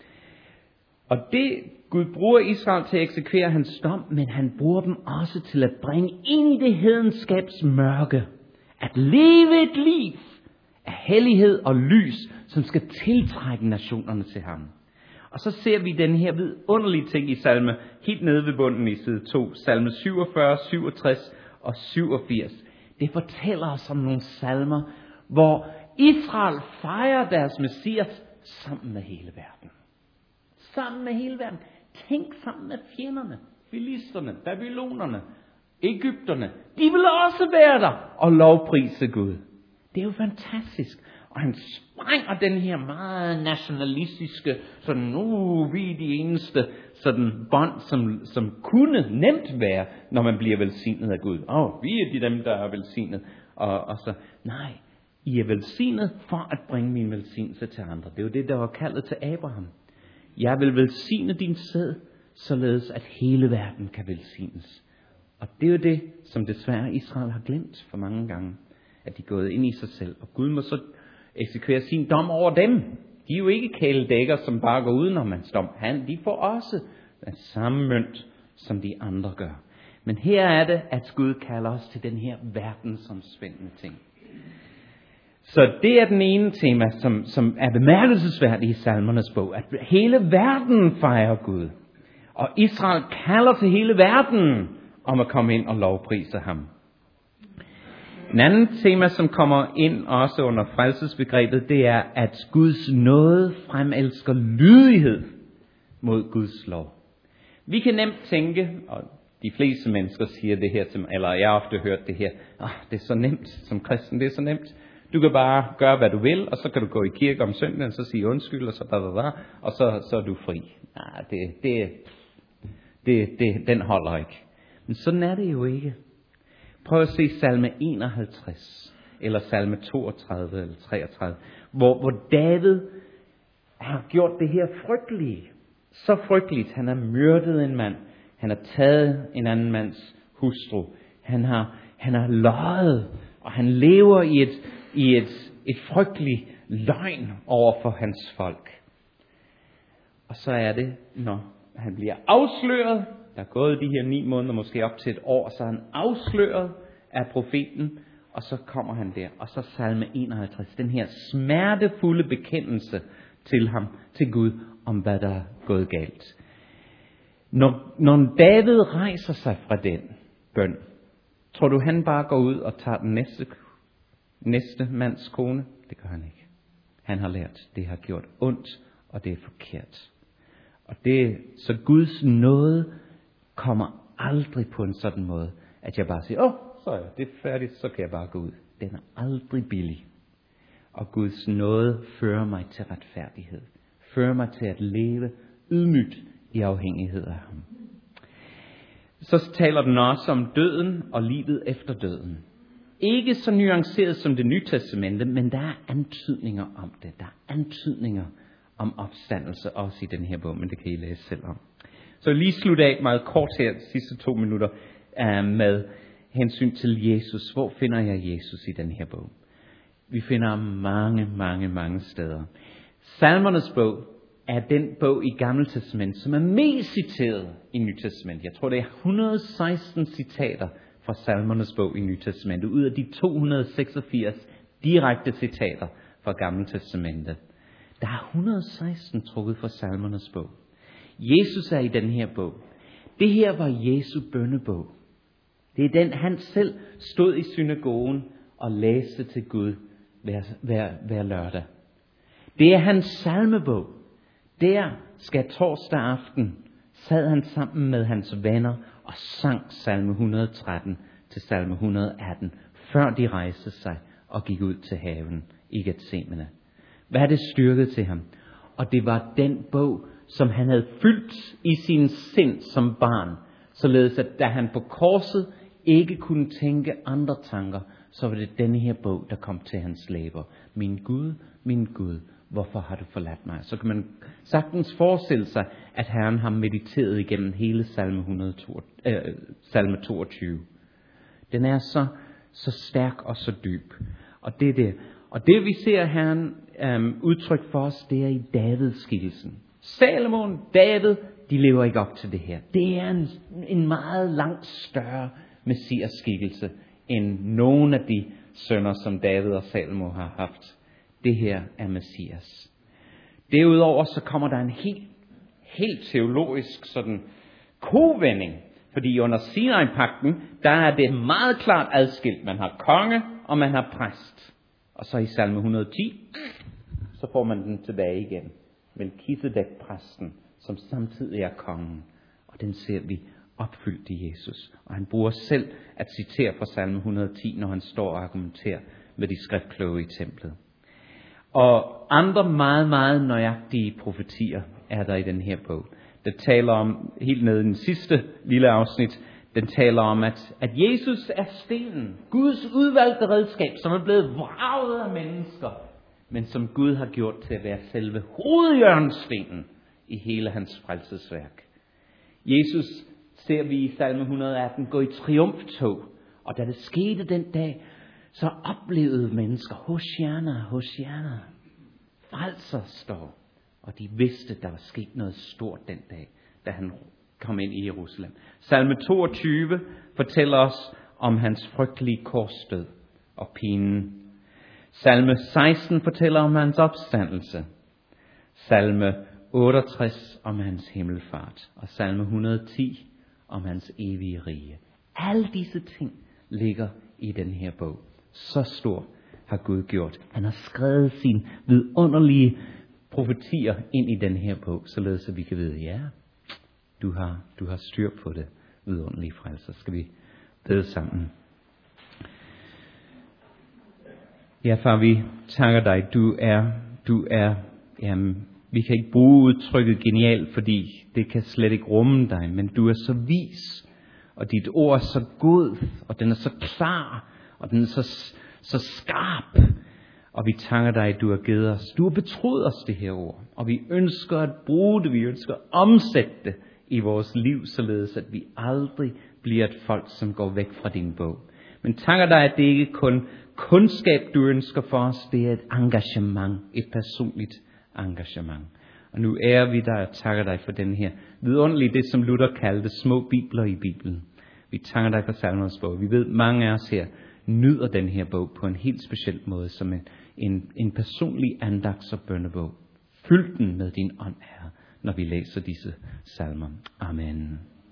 Og det, Gud bruger Israel til at eksekvere hans dom, men han bruger dem også til at bringe ind i det hedenskabs mørke. At leve et liv af hellighed og lys, som skal tiltrække nationerne til ham. Og så ser vi den her vidunderlige ting i salme, helt nede ved bunden i side to, salme syvogfyrre, syvogtres og syvogfirs. Det fortæller os om nogle salmer, hvor Israel fejrer deres Messias sammen med hele verden. Sammen med hele verden. Tænk sammen med fjenderne, filisterne, babylonerne, egypterne. De vil også være der og lovprise Gud. Det er jo fantastisk. Og han sprænger den her meget nationalistiske, sådan, nu vi er de eneste, sådan bånd, som, som kunne nemt være, når man bliver velsignet af Gud. Åh, oh, vi er de dem, der er velsignet. Og, og så, nej, I er velsignet for at bringe min velsignelse til andre. Det er jo det, der var kaldet til Abraham. Jeg vil velsigne din sæd, således at hele verden kan velsignes. Og det er jo det, som desværre Israel har glemt for mange gange. At de er gået ind i sig selv. Og Gud må så eksekvere sin dom over dem. De er jo ikke kæledækker, som bare går udenom hans dom. Han, de får også den samme mønt, som de andre gør. Men her er det, at Gud kalder os til den her verdensomspændende ting. Så det er den ene tema, som, som er bemærkelsesværdig i salmernes bog. At hele verden fejrer Gud. Og Israel kalder til hele verden om at komme ind og lovprise ham. En anden tema, som kommer ind også under frelsesbegrebet, det er, at Guds nåde fremelsker lydighed mod Guds lov. Vi kan nemt tænke, og de fleste mennesker siger det her til mig, eller jeg har ofte hørt det her, oh, det er så nemt som kristen, det er så nemt. Du kan bare gøre, hvad du vil, og så kan du gå i kirke om søndagen, så sige undskyld, og så da, da, da, og så, så er du fri. Nej, det, det, det, det, den holder ikke. Men sådan er det jo ikke. Prøv at se salme enoghalvtreds, eller salme toogtredive, eller treogtredive, hvor, hvor David har gjort det her frygtelige. Så frygteligt. Han har myrdet en mand. Han har taget en anden mands hustru. Han har, han har løjet, og han lever i et, i et, et frygteligt løgn over for hans folk. Og så er det, når han bliver afsløret, der er gået de her ni måneder, måske op til et år, så er han afsløret af profeten, Og så kommer han der, og så salme enoghalvtreds, den her smertefulde bekendelse til ham, til Gud, om hvad der er gået galt. Når, når David rejser sig fra den bøn, tror du han bare går ud og tager den næste, næste mands kone? Det gør han ikke. Han har lært, det har gjort ondt, og det er forkert. Og det, så Guds nåde kommer aldrig på en sådan måde, at jeg bare siger, åh, så er det færdigt, så kan jeg bare gå ud. Den er aldrig billig. Og Guds nåde fører mig til retfærdighed. Fører mig til at leve ydmygt i afhængighed af ham. Så taler den også om døden og livet efter døden. Ikke så nuanceret som det nye testamente, men der er antydninger om det. Der er antydninger om opstandelse også i den her bog, men det kan I læse selv om. Så jeg lige slutte af meget kort her, de sidste to minutter, uh, med hensyn til Jesus. Hvor finder jeg Jesus i den her bog? Vi finder mange, mange, mange steder. Salmernes bog er den bog i Gamle Testament, som er mest citeret i Nye Testament. Jeg tror, det er et hundrede og seksten citater fra Salmernes bog i Nye Testament, ud af de to hundrede og seksogfirs direkte citater fra Gamle Testamentet. Der er et hundrede og seksten trukket fra Salmernes bog. Jesus er i den her bog. Det her var Jesu bønnebog. Det er den, han selv stod i synagogen og læste til Gud hver, hver, hver lørdag. Det er hans salmebog. Der skal torsdag aften sad han sammen med hans venner og sang salme et hundrede og tretten til salme et hundrede og atten, før de rejste sig og gik ud til haven i Getsemane. Hvad er det styrket til ham? Og det var den bog, som han havde fyldt i sin sind som barn, således at da han på korset ikke kunne tænke andre tanker, så var det denne her bog, der kom til hans læber. Min Gud, min Gud, hvorfor har du forladt mig? Så kan man sagtens forestille sig, at Herren har mediteret igennem hele salme, et hundrede og to, øh, salme toogtyve. Den er så, så stærk og så dyb. Og det er det. Og det vi ser Herren øh, udtryk for os, det er i Davids-skikkelsen. Salomon, David, de lever ikke op til det her. Det er en, en meget langt større messias-skikkelse end nogen af de sønner, som David og Salomo har haft. Det her er Messias. Derudover så kommer der en helt, helt teologisk sådan kovending. Fordi under Sinai-pagten, der er det meget klart adskilt. Man har konge, og man har præst. Og så i salme et hundrede og ti, så får man den tilbage igen. Melkisedek-præsten, som samtidig er kongen. Og den ser vi opfyldt i Jesus. Og han bruger selv at citere fra salme et hundrede og ti, når han står og argumenterer med de skriftkloge i templet. Og andre meget, meget nøjagtige profetier er der i den her bog. Det taler om, helt nede i den sidste lille afsnit, den taler om, at, at Jesus er stenen. Guds udvalgte redskab, som er blevet vraget af mennesker, men som Gud har gjort til at være selve hovedhjørnestenen i hele hans frelsesværk. Jesus ser vi i salme et hundrede og atten gå i triumftog, og da det skete den dag, så oplevede mennesker, Hosianna, Hosianna, frelser står. Og de vidste, der var sket noget stort den dag, da han kom ind i Jerusalem. Salme toogtyve fortæller os om hans frygtelige korsdød og pinen. Salme seksten fortæller om hans opstandelse. Salme otteogtres om hans himmelfart. Og salme et hundrede og ti om hans evige rige. Alle disse ting ligger i den her bog. Så stor har Gud gjort. Han har skrevet sine vidunderlige profetier ind i den her bog, således at vi kan vide, ja, du har, du har styr på det vidunderlige frelser. Skal vi bede sammen? Ja, far, vi takker dig. Du er, du er, jamen, vi kan ikke bruge udtrykket genial, fordi det kan slet ikke rumme dig, men du er så vis, og dit ord er så god, og den er så klar, og den er så, så skarp. Og vi takker dig, at du har givet os. Du har betroet os det her ord. Og vi ønsker at bruge det. Vi ønsker at omsætte det i vores liv, således at vi aldrig bliver et folk, som går væk fra din bog. Men takker dig, at det ikke kun kundskab, du ønsker for os. Det er et engagement. Et personligt engagement. Og nu ærer vi dig og takker dig for den her vidunderlige, det som Luther kaldte små bibler i Bibelen. Vi takker dig for Salmernes bog. Vi ved, mange af os her, nyder den her bog på en helt speciel måde, som en, en, en personlig andagts- og bønnebog. Fyld den med din ånd, Herre, når vi læser disse salmer. Amen.